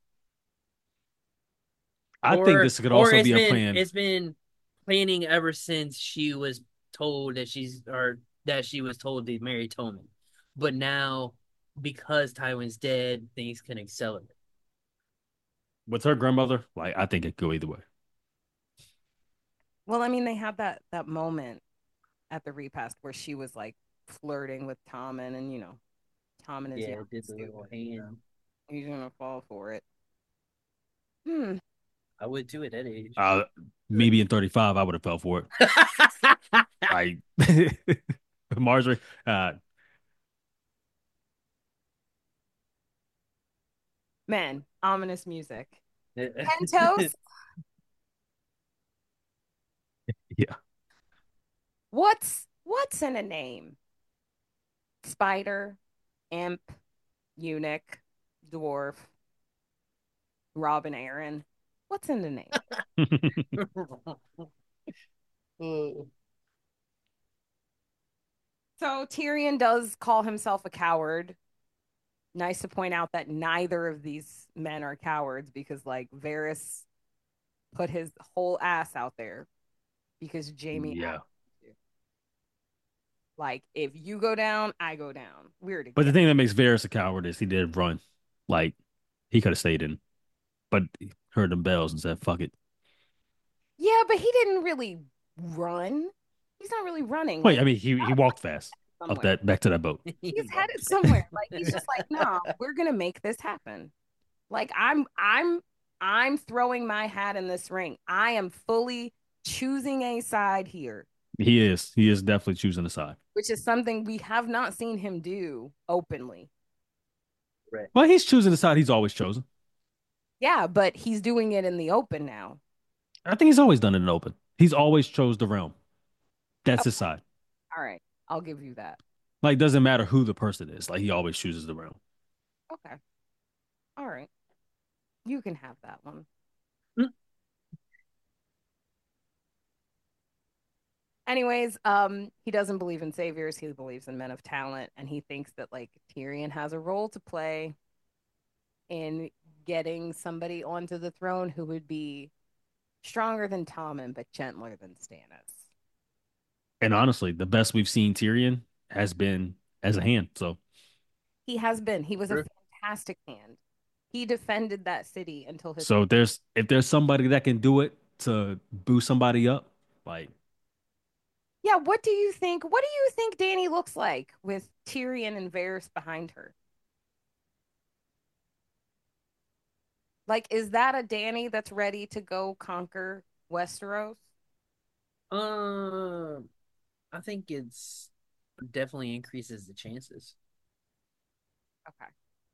I think Or this could or also be a plan. it's been planning ever since she was told that she was told to marry Tommen. But now because Tywin's dead, things can accelerate. With her grandmother, like I think it could go either way. Well, I mean, they had that moment at the repast where she was like flirting with Tommen, and Tommen is Yeah, young it did and the little stupid. hand. He's gonna fall for it. Hmm. I would too at that age. Maybe in 35, I would have fell for it. Like Marjorie, Man, ominous music. Pentos, yeah. what's in a name? Spider, imp, eunuch, dwarf, Robin Aaron. What's in the name? So Tyrion does call himself a coward. Nice to point out that neither of these men are cowards because like Varys put his whole ass out there because Jamie Yeah. like if you go down, I go down. We're But the together. thing that makes Varys a coward is he did run. Like he could have stayed in, but he heard them bells and said, "Fuck it." Yeah, but he didn't really run. He's not really running. Wait, Like I mean, he walked fast up somewhere. that back to that boat. He's headed somewhere. Like he's just like, no, we're gonna make this happen. Like I'm throwing my hat in this ring. I am fully choosing a side here, He is. He is definitely choosing a side. which is something we have not seen him do openly. Right. Well, he's choosing the side he's always chosen. Yeah, but he's doing it in the open now. I think he's always done it in open. He's always chose the realm. That's his side. All right, I'll give you that. Like, doesn't matter who the person is. Like, he always chooses the realm. Okay. All right. You can have that one. Anyways, he doesn't believe in saviors. He believes in men of talent, and he thinks that like Tyrion has a role to play in getting somebody onto the throne who would be stronger than Tommen but gentler than Stannis. And honestly, the best we've seen Tyrion has been as a hand. So He has been. He was a True. fantastic hand. He defended that city until his so if there's somebody that can do it to boost somebody up, like Yeah, what do you think? What do you think Dany looks like with Tyrion and Varys behind her? Like, is that a Dany that's ready to go conquer Westeros? Um, I think it's definitely increases the chances. Okay.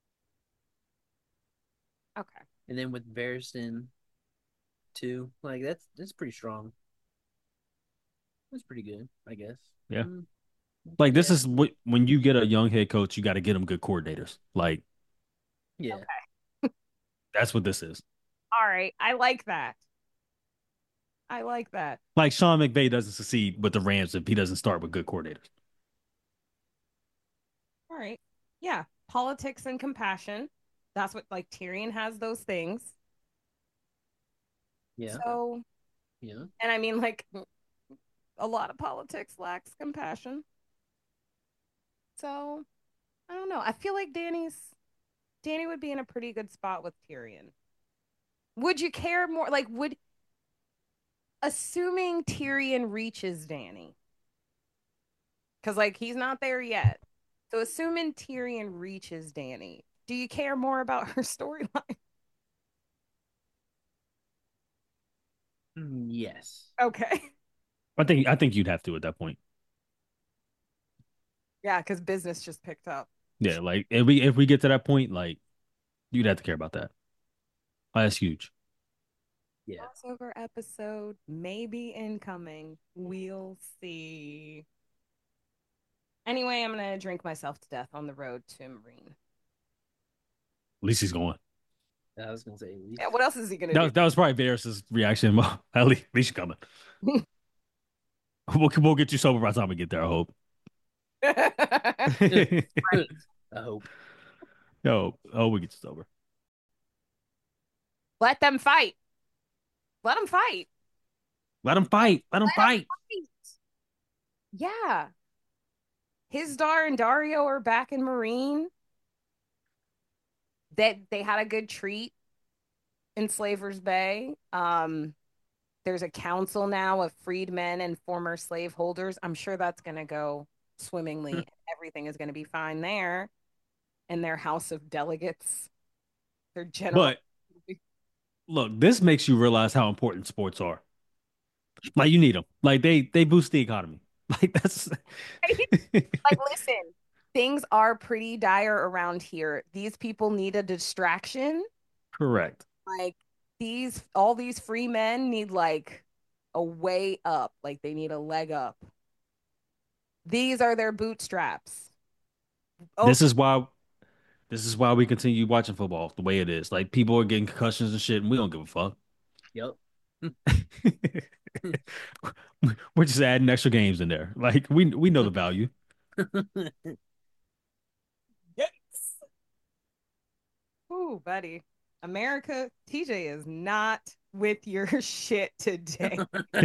Okay. And then with Barristan too, like that's pretty strong. That's pretty good, I guess. Yeah. Mm, like this yeah. is what when you get a young head coach, you got to get them good coordinators. Like Yeah. that's what this is. All right. I like that. I like that. Like Sean McVay doesn't succeed with the Rams if he doesn't start with good coordinators. All right. Yeah. Politics and compassion. That's what like Tyrion has those things. Yeah. So, Yeah. and I mean like a lot of politics lacks compassion. So, I don't know. I feel like Dany would be in a pretty good spot with Tyrion. Would you care more like would assuming Tyrion reaches Dany? Cuz like he's not there yet. So assuming Tyrion reaches Dany, do you care more about her storyline? Yes. Okay. I think you'd have to at that point. Yeah, cuz business just picked up. Yeah, like if we get to that point, like you'd have to care about that. Oh, that's huge. Yeah. Crossover episode maybe incoming. We'll see. Anyway, I'm gonna drink myself to death on the road to Marine. At least he's going. I was gonna say at least. Yeah, what else is he gonna That do? was, that was probably Varys' reaction. Well, at least you're coming. We'll get you sober by the time we get there. I hope. I hope. Yo, oh, we get you sober. Let them fight. Let them fight. Let them fight. Let them Let them fight. fight. Yeah. Hizdahr and Dario are back in Marine. That they had a good treat in Slaver's Bay. There's a council now of freedmen and former slaveholders. I'm sure that's going to go swimmingly. Everything is going to be fine there. And their House of Delegates, their general. But look, this makes you realize how important sports are. Like you need them. Like they boost the economy. Like that's like listen, things are pretty dire around here. These people need a distraction. correct. Like all these free men need like a way up. Like they need a leg up. These are their bootstraps. Oh, This is why we continue watching football the way it is. Like people are getting concussions and shit, and we don't give a fuck. Yep. We're just adding extra games in there. Like we know the value. yes. Ooh, buddy. America, TJ is not with your shit today.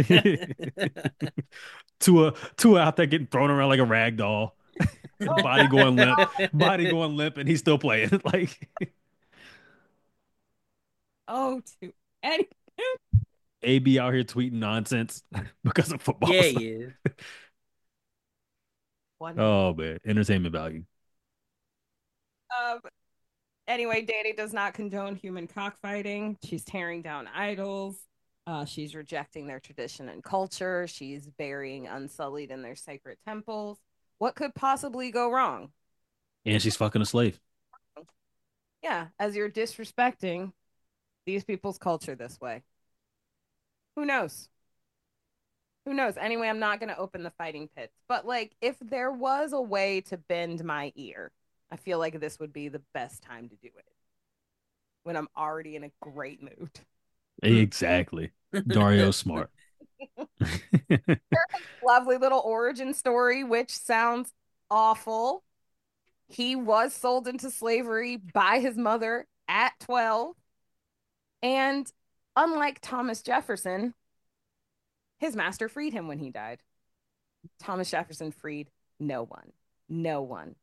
Tua out there getting thrown around like a rag doll. Body going limp, and he's still playing. Like oh, to any AB out here tweeting nonsense because of football. Yeah, stuff. he is. Oh man, entertainment value. Um, anyway, Danny does not condone human cockfighting. She's tearing down idols. She's rejecting their tradition and culture. She's burying Unsullied in their sacred temples. What could possibly go wrong? And she's fucking a slave. Yeah, as you're disrespecting these people's culture this way. Who knows? Who knows? Anyway, I'm not going to open the fighting pits. But, like, if there was a way to bend my ear, I feel like this would be the best time to do it. When I'm already in a great mood. Exactly. Dario's smart. Lovely little origin story, which sounds awful. He was sold into slavery by his mother at 12. And unlike Thomas Jefferson, his master freed him when he died. Thomas Jefferson freed no one. No one.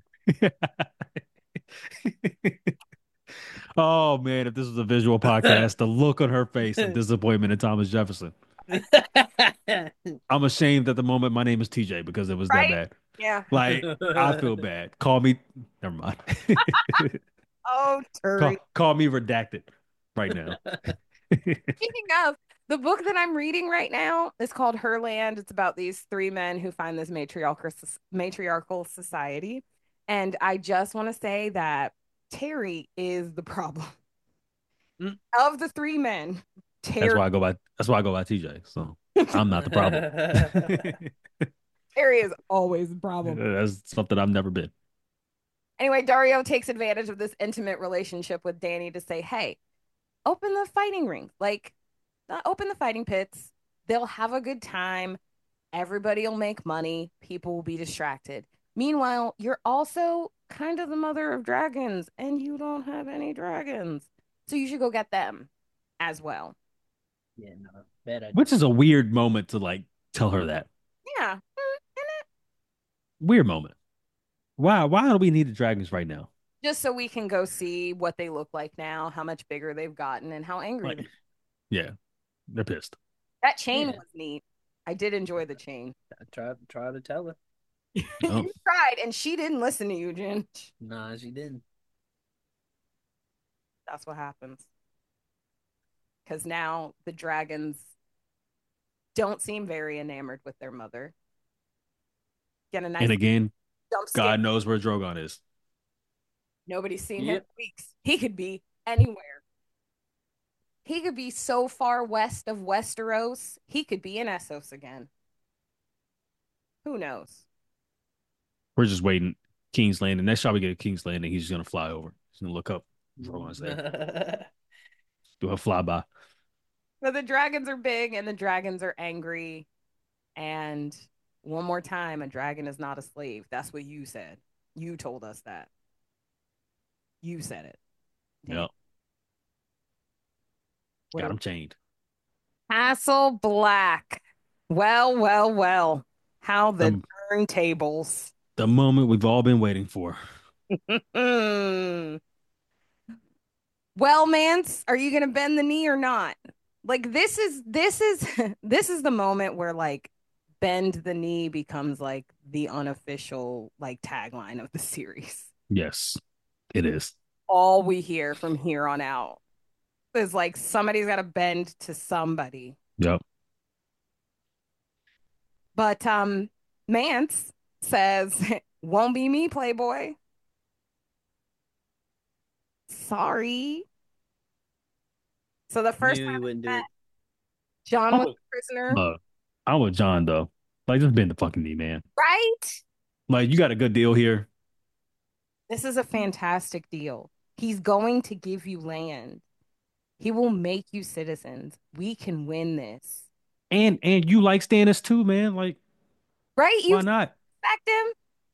Oh man, if this was a visual podcast, the look on her face of disappointment in Thomas Jefferson. I'm ashamed at the moment my name is TJ because it was Right? that bad. Yeah. Like I feel bad. Call me. Never mind. Oh, Turi. Call me redacted right now. Speaking of, the book that I'm reading right now is called Herland. It's about these three men who find this matriarchal society. And I just want to say that Terry is the problem. Of the three men, Terry. That's why I go by TJ. So I'm not the problem. Terry is always the problem. That's something I've never been. Anyway, Dario takes advantage of this intimate relationship with Danny to say, hey, open the fighting ring. Like, open the fighting pits. They'll have a good time. Everybody will make money. People will be distracted. Meanwhile, you're also kind of the mother of dragons, and you don't have any dragons. So you should go get them as well. Yeah, no, bad idea. Which is a weird moment to like tell her that. Yeah. Weird moment. Why do we need the dragons right now? Just so we can go see what they look like now, how much bigger they've gotten, and how angry they are. Yeah, they're pissed. That chain was neat. I did enjoy the chain. I tried to tell her. Oh. You tried, and she didn't listen to you, Jen. Nah, she didn't. That's what happens. Because now the dragons don't seem very enamored with their mother. Get a nice And again, jump scare. God knows where Drogon is. Nobody's seen him in weeks. He could be anywhere. He could be so far west of Westeros, he could be in Essos again. Who knows? We're just waiting. King's Landing. Next shot we get a King's Landing, he's just gonna fly over. He's gonna look up. Drogon's there. Do a flyby. But the dragons are big and the dragons are angry. And one more time, a dragon is not a slave. That's what you said. You told us that. You said it. Damn. Yep. Got him chained. Castle Black. Well, well, well. How the The, turntables. the moment we've all been waiting for. Well, Mance, are you gonna bend the knee or not? Like this is this is the moment where like bend the knee becomes like the unofficial like tagline of the series. Yes, it is. All we hear from here on out is like somebody's got to bend to somebody. Yep. But Mance says, "Won't be me, Playboy." Sorry. So the first Knew time you wouldn't do it. John was a prisoner, Look, I'm with John though. Like, just bend the fucking knee, man. right? Like, you got a good deal here. This is a fantastic deal. He's going to give you land. He will make you citizens. We can win this. And you like Stannis too, man. Like, Right? You why not? respect him?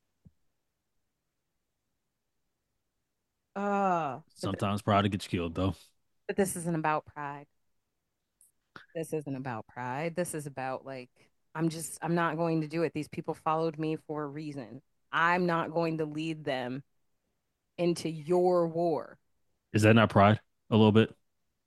Sometimes pride to get you killed, though. But this isn't about pride. This isn't about pride. This is about like, I'm not going to do it. These people followed me for a reason. I'm not going to lead them into your war. Is that not pride? A little bit?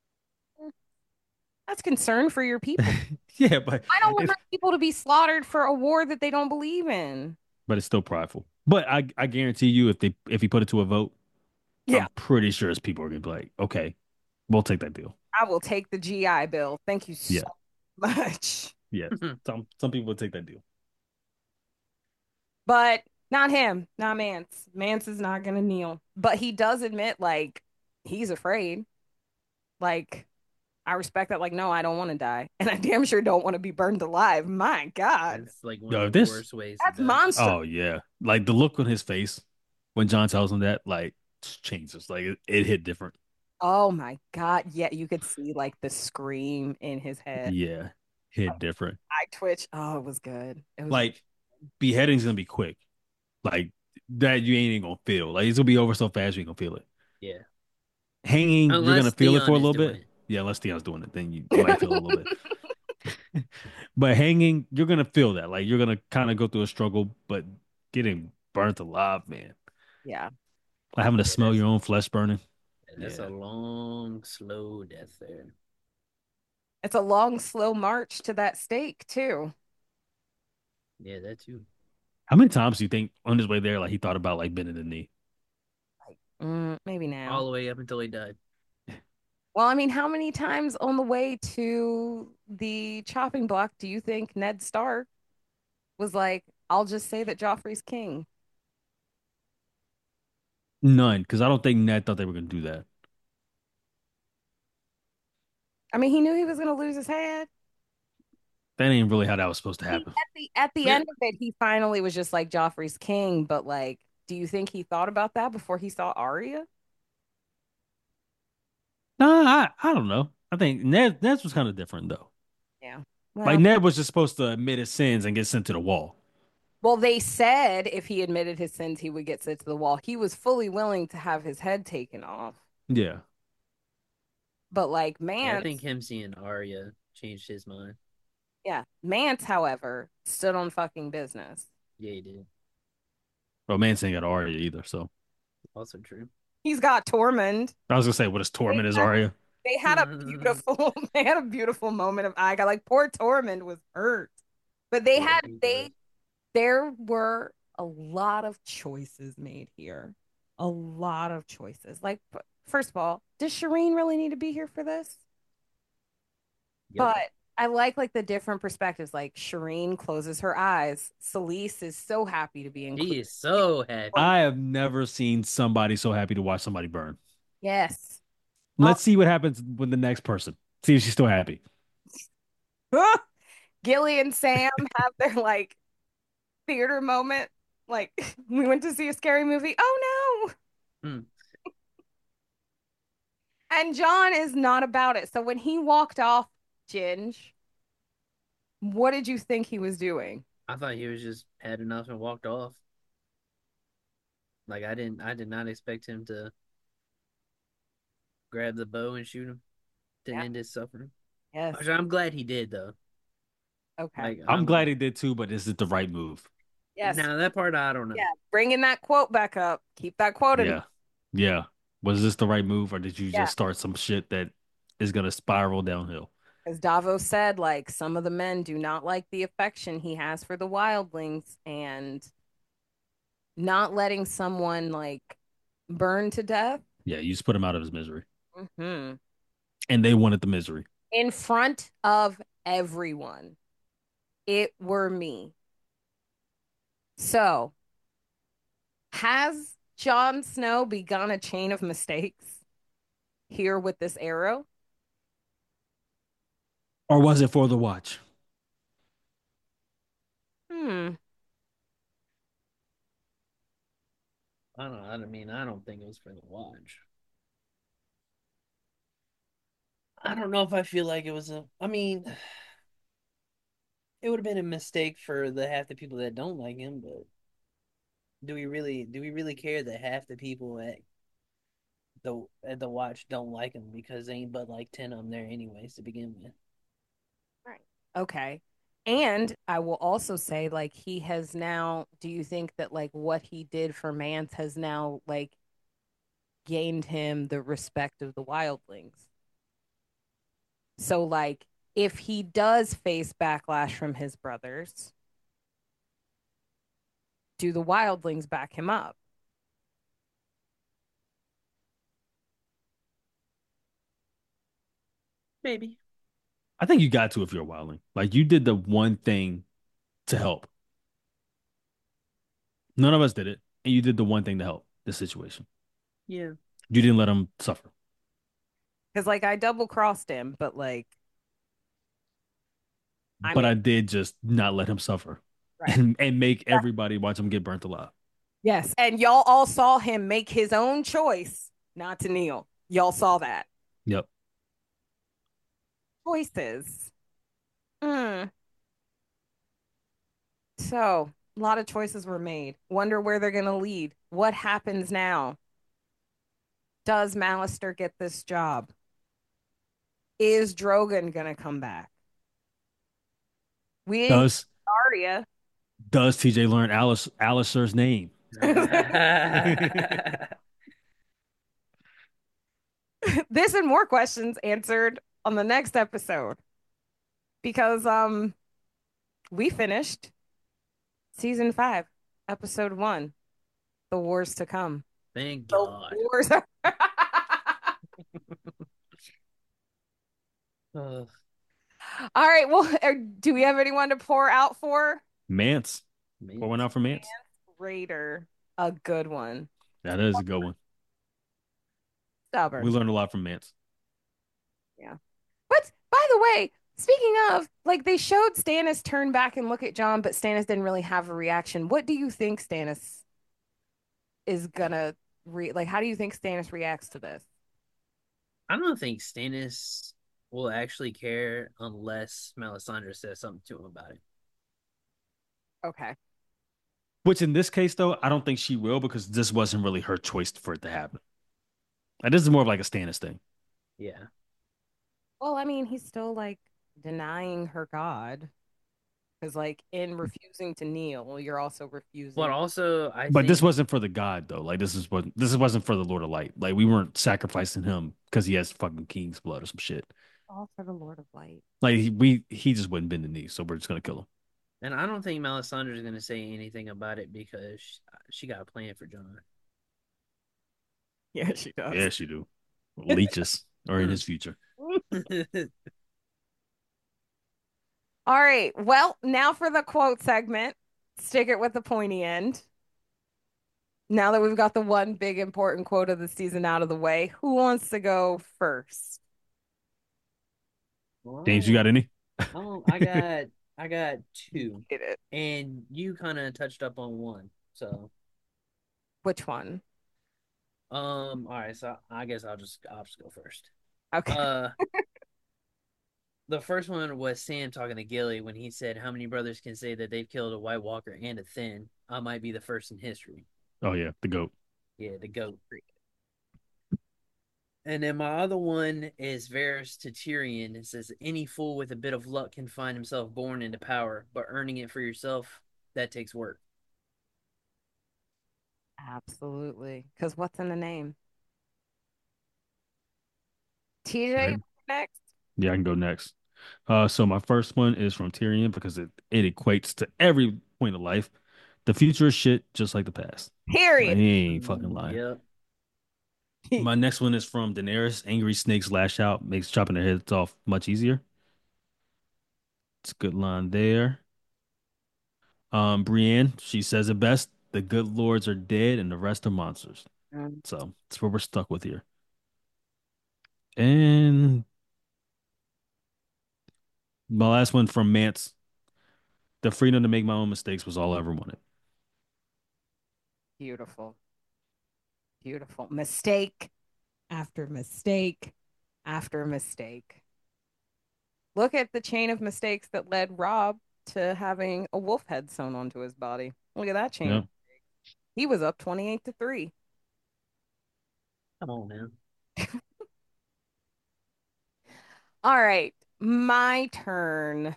That's concern for your people. Yeah, but I don't want my people to be slaughtered for a war that they don't believe in. it's still prideful. But I guarantee you, if he put it to a vote, Yeah. I'm pretty sure his people are gonna be like, okay, we'll take that deal. I will take the GI Bill. Thank you so much. Yeah. Some people will take that deal. But not him, not Mance. Mance is not gonna kneel. But he does admit like he's afraid. Like, I respect that. Like, no, I don't want to die. And I damn sure don't want to be burned alive. My God. That's like one Yo, of the this- worst ways. That's to die. monster. Oh yeah. Like the look on his face when John tells him that, like, changes. Like it hit different. Oh my God. Yeah, you could see like the scream in his head. Yeah. Hit different. I twitch. Oh, it was good. It was Like beheading's gonna be quick. Like that you ain't even gonna feel. Like it's gonna be over so fast you ain't gonna feel it. Yeah. Hanging, you're Unless gonna feel it Theon for a is little doing bit. it. Yeah, unless Theon's doing it, then you might feel it a little bit. But hanging, you're gonna feel that. Like you're gonna kind of go through a struggle, but getting burnt alive, man. yeah. Like having to Yeah, smell that's- your own flesh burning. That's Yeah. a long, slow death there. It's a long, slow march to that stake, too. Yeah, that too. How many times do you think on his way there, like he thought about like bending the knee? Maybe now. All the way up until he died. Well, I mean, how many times on the way to the chopping block do you think Ned Stark was like, I'll just say that Joffrey's king? None, because I don't think Ned thought they were gonna do that. I mean, he knew he was going to lose his head. That ain't really how that was supposed to happen. At the end of it, he finally was just like Joffrey's king. But like, do you think he thought about that before he saw Arya? No, I don't know. I think Ned was kind of different though. Yeah. Like Well, Ned was just supposed to admit his sins and get sent to the wall. they said if he admitted his sins, he would get sent to the wall. He was fully willing to have his head taken off. Yeah. But like Yeah, Mance, I think him seeing Arya changed his mind. yeah, Mance, however, stood on fucking business. Yeah, he did. Romance ain't got Arya either, so Also true. He's got Tormund. I was gonna say what is Torment is Arya. They had a beautiful, they had a beautiful moment of I got like poor Tormund was hurt, but they Yeah, had he was. there were a lot of choices made here, a lot of choices. Like first of all, does Shireen really need to be here for this? Yep. But I like the different perspectives. Like Shireen closes her eyes. Selyse is so happy to be He included. is so happy. I have never seen somebody so happy to watch somebody burn. Yes. Let's see what happens with the next person. See if she's still happy. Gilly and Sam have their like theater moment. Like we went to see a scary movie. Oh no. Hmm. And John is not about it. So when he walked off Ginge, What did you think he was doing? I thought he was just had enough and walked off. Like I did not expect him to grab the bow and shoot him to Yeah. end his suffering. Yes. Which I'm glad he did though. Okay. Like I'm glad he did too, but is it the right move? Yes. Now that part I don't know. Yeah. Bringing that quote back up. Keep that quote in. Yeah. Yeah. Was this the right move, or did you Yeah. just start some shit that is gonna spiral downhill? As Davos said, like some of the men do not like the affection he has for the wildlings, and not letting someone like burn to death. Yeah, you just put him out of his misery. Hmm. And they wanted the misery. In front of everyone. It were me. So, has Jon Snow begun a chain of mistakes here with this arrow? Or was it for the watch? Hmm. I don't know. I mean, I don't think it was for the watch. I don't know if I feel like it was a. I mean, it would have been a mistake for the half the people that don't like him, but do we really care that half the people at the watch don't like him because there ain't but like 10 of them there anyways to begin with. Right. Okay. And I will also say, like, he has now, do you think that, like, what he did for Mance has now, like, gained him the respect of the wildlings? So, like, if he does face backlash from his brothers, do the wildlings back him up? Maybe. I think you got to if you're a wildling. Like you did the one thing to help. None of us did it, and you did the one thing to help the situation. Yeah. You didn't let him suffer. Because, like, I double crossed him, but, like, But I did just not let him suffer. Right. And make everybody watch him get burnt alive. Yes. And y'all all saw him make his own choice not to kneel. Y'all saw that. Yep. Choices. So, a lot of choices were made. Wonder where they're going to lead. What happens now? Does Malister get this job? Is Drogon going to come back? We ain't Does Arya. TJ learn Alistair's name? This and more questions answered on the next episode. Because we finished season 5, episode 1, The Wars to Come. Thank God. The wars All right. Well, do we have anyone to pour out for? Mance. Pour one out for Mance. Raider. A good one. That is a good one. Stubborn. We learned a lot from Mance. Yeah. But by the way, speaking of, like, they showed Stannis turn back and look at Jon, but Stannis didn't really have a reaction. What do you think Stannis is gonna how do you think Stannis reacts to this? I don't think Stannis will actually care unless Melisandre says something to him about it. Okay. Which in this case, though, I don't think she will because this wasn't really her choice for it to happen. Like, this is more of like a Stannis thing. Yeah. Well, I mean, he's still like denying her God. Because, like, in refusing to kneel, you're also refusing. But also, But this wasn't for the God though. Like this wasn't for the Lord of Light. Like we weren't sacrificing him because he has fucking king's blood or some shit. All for the Lord of Light. Like he just wouldn't bend the knee, so we're just gonna kill him. And I don't think Melisandre is gonna say anything about it because she got a plan for Jon. Yeah, she does. Yeah, she do. Leeches are in his future. All right. Well, now for the quote segment. Stick it with the pointy end. Now that we've got the one big important quote of the season out of the way, who wants to go first? James, you got any? Oh, I got 2. Get it. And you kind of touched up on one. So Which one? all right, so I guess I'll just go first. Okay. the first one was Sam talking to Gilly when he said, "How many brothers can say that they've killed a White Walker and a Thin? I might be the first in history." Oh yeah, the goat. Yeah, the goat. And then my other one is Varys to Tyrion. It says, "Any fool with a bit of luck can find himself born into power, but earning it for yourself, that takes work." Absolutely. Because what's in the name? TJ, Right? next. Yeah, I can go next. So my first one is from Tyrion because it equates to every point of life. The future is shit, just like the past. Like, Period. he ain't fucking lying. Yep. My next one is from Daenerys. Angry snakes lash out, makes chopping their heads off much easier. It's a good line there. Brienne, she says it best. The good lords are dead and the rest are monsters. Mm. So that's what we're stuck with here. And my last one from Mance. The freedom to make my own mistakes was all I ever wanted. Beautiful. Beautiful. Mistake after mistake after mistake. Look at the chain of mistakes that led Rob to having a wolf head sewn onto his body. Look at that Yeah. chain. He was up 28-3. Come on, man. All right, my turn.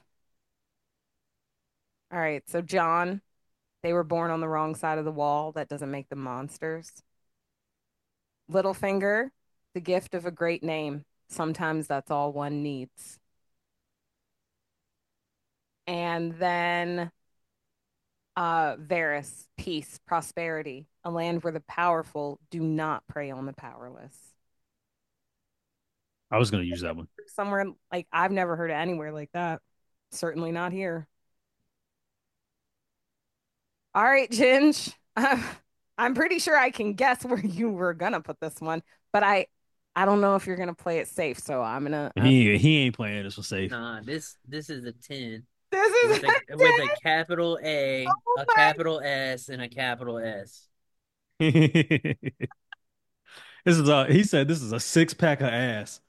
All right, so John, they were born on the wrong side of the wall. That doesn't make them monsters. Littlefinger, the gift of a great name. Sometimes that's all one needs. And then Varys, peace, prosperity, a land where the powerful do not prey on the powerless. I was gonna use that one. Somewhere like I've never heard it anywhere like that. Certainly not here. All right, Ginge. I'm pretty sure I can guess where you were gonna put this one, but I don't know if you're gonna play it safe, so I'm gonna. He ain't playing this for safe. Nah, this is a 10 This is with a a 10. capital A, Oh a my! capital S, and a capital S. This is a he said this is a six pack of ass.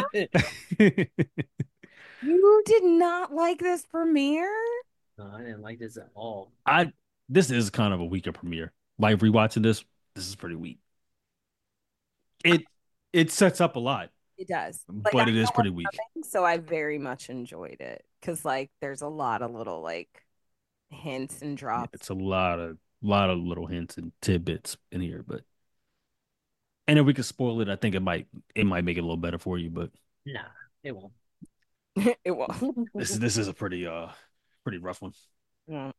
You did not like this premiere? No, I didn't like this at all. I this is kind of a weaker premiere. Like rewatching this is pretty weak. It it sets up a lot, It does. Like I but it know is what's pretty weak. coming, so I very much enjoyed it because like there's a lot of little like hints and Yeah, drops. it's a lot of little hints and tidbits in here, but and if we could spoil it, I think it might make it a little better for you. But Nah, it won't. It will. this is a pretty rough one. Yeah.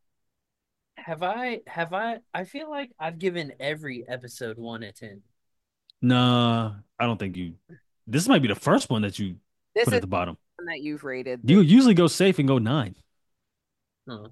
I feel like I've given every episode 1 a 10. Nah, I don't think you. This might be the first one that you This put is at the bottom. one that you've rated. You usually go safe and go 9. Huh.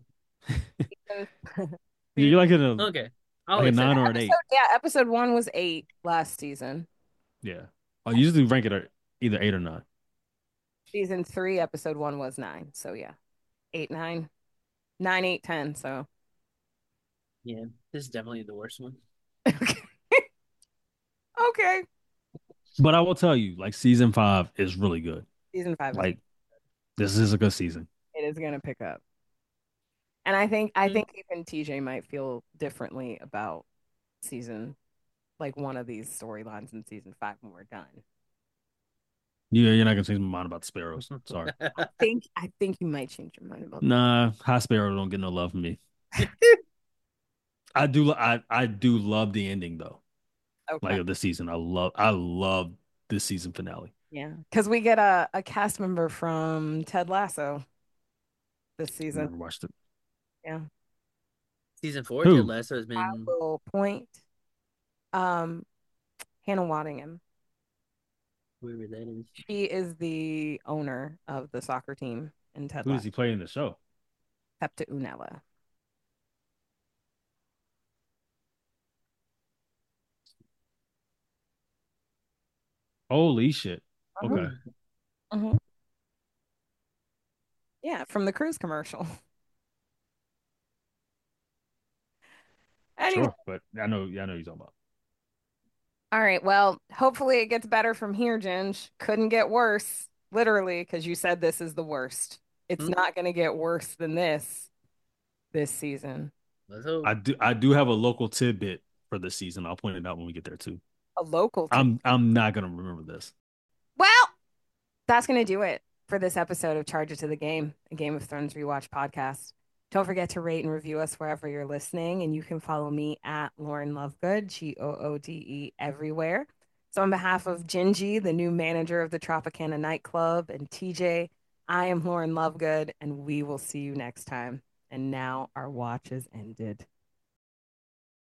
You're like in a Okay. I'll like a accept 9 or an it. Episode, 8. yeah, episode 1 was 8 last season. Yeah. I usually rank it at either 8 or 9. Season 3, episode 1 was 9. So yeah, 8, 9, 9, 8, 10. So Yeah, this is definitely the worst one. okay. Okay. But I will tell you, like season 5 is really good. Season 5 is Like this is a good season. it is gonna pick up. And I think even TJ might feel differently about season like one of these storylines in season 5 when we're done. You're not gonna change my mind about the sparrows. Sorry. I think you might change your mind about that. Nah, high sparrows don't get no love from me. I do love the ending though. Okay. Like of this season. I love this season finale. Yeah. Because we get a cast member from Ted Lasso this I season. never watched it. Yeah. Season 4, Ted Who? Lasso has I been. will point um Hannah Waddingham. Whoever that is. She is the owner of the soccer team in Ted Who does Lasso. he play in the show? Septa Unella. Holy shit. Okay. Mhm. Yeah, from the cruise commercial. Anyway, Sure. But I know you're talking about. all right. Well, hopefully it gets better from here, Ginge. Couldn't get worse. literally, because you said this is the worst. It's not going to get worse than this season. Let's hope. I do have a local tidbit for this season. I'll point it out when we get there too. A local I'm not gonna remember this. Well, that's going to do it for this episode of Charge It to the Game, a Game of Thrones rewatch podcast. Don't forget to rate and review us wherever you're listening, and you can follow me at Lauren Lovegood, Goode, everywhere. So on behalf of Gingy, the new manager of the Tropicana nightclub, and TJ, I am Lauren Lovegood, and we will see you next time. And now our watch is ended.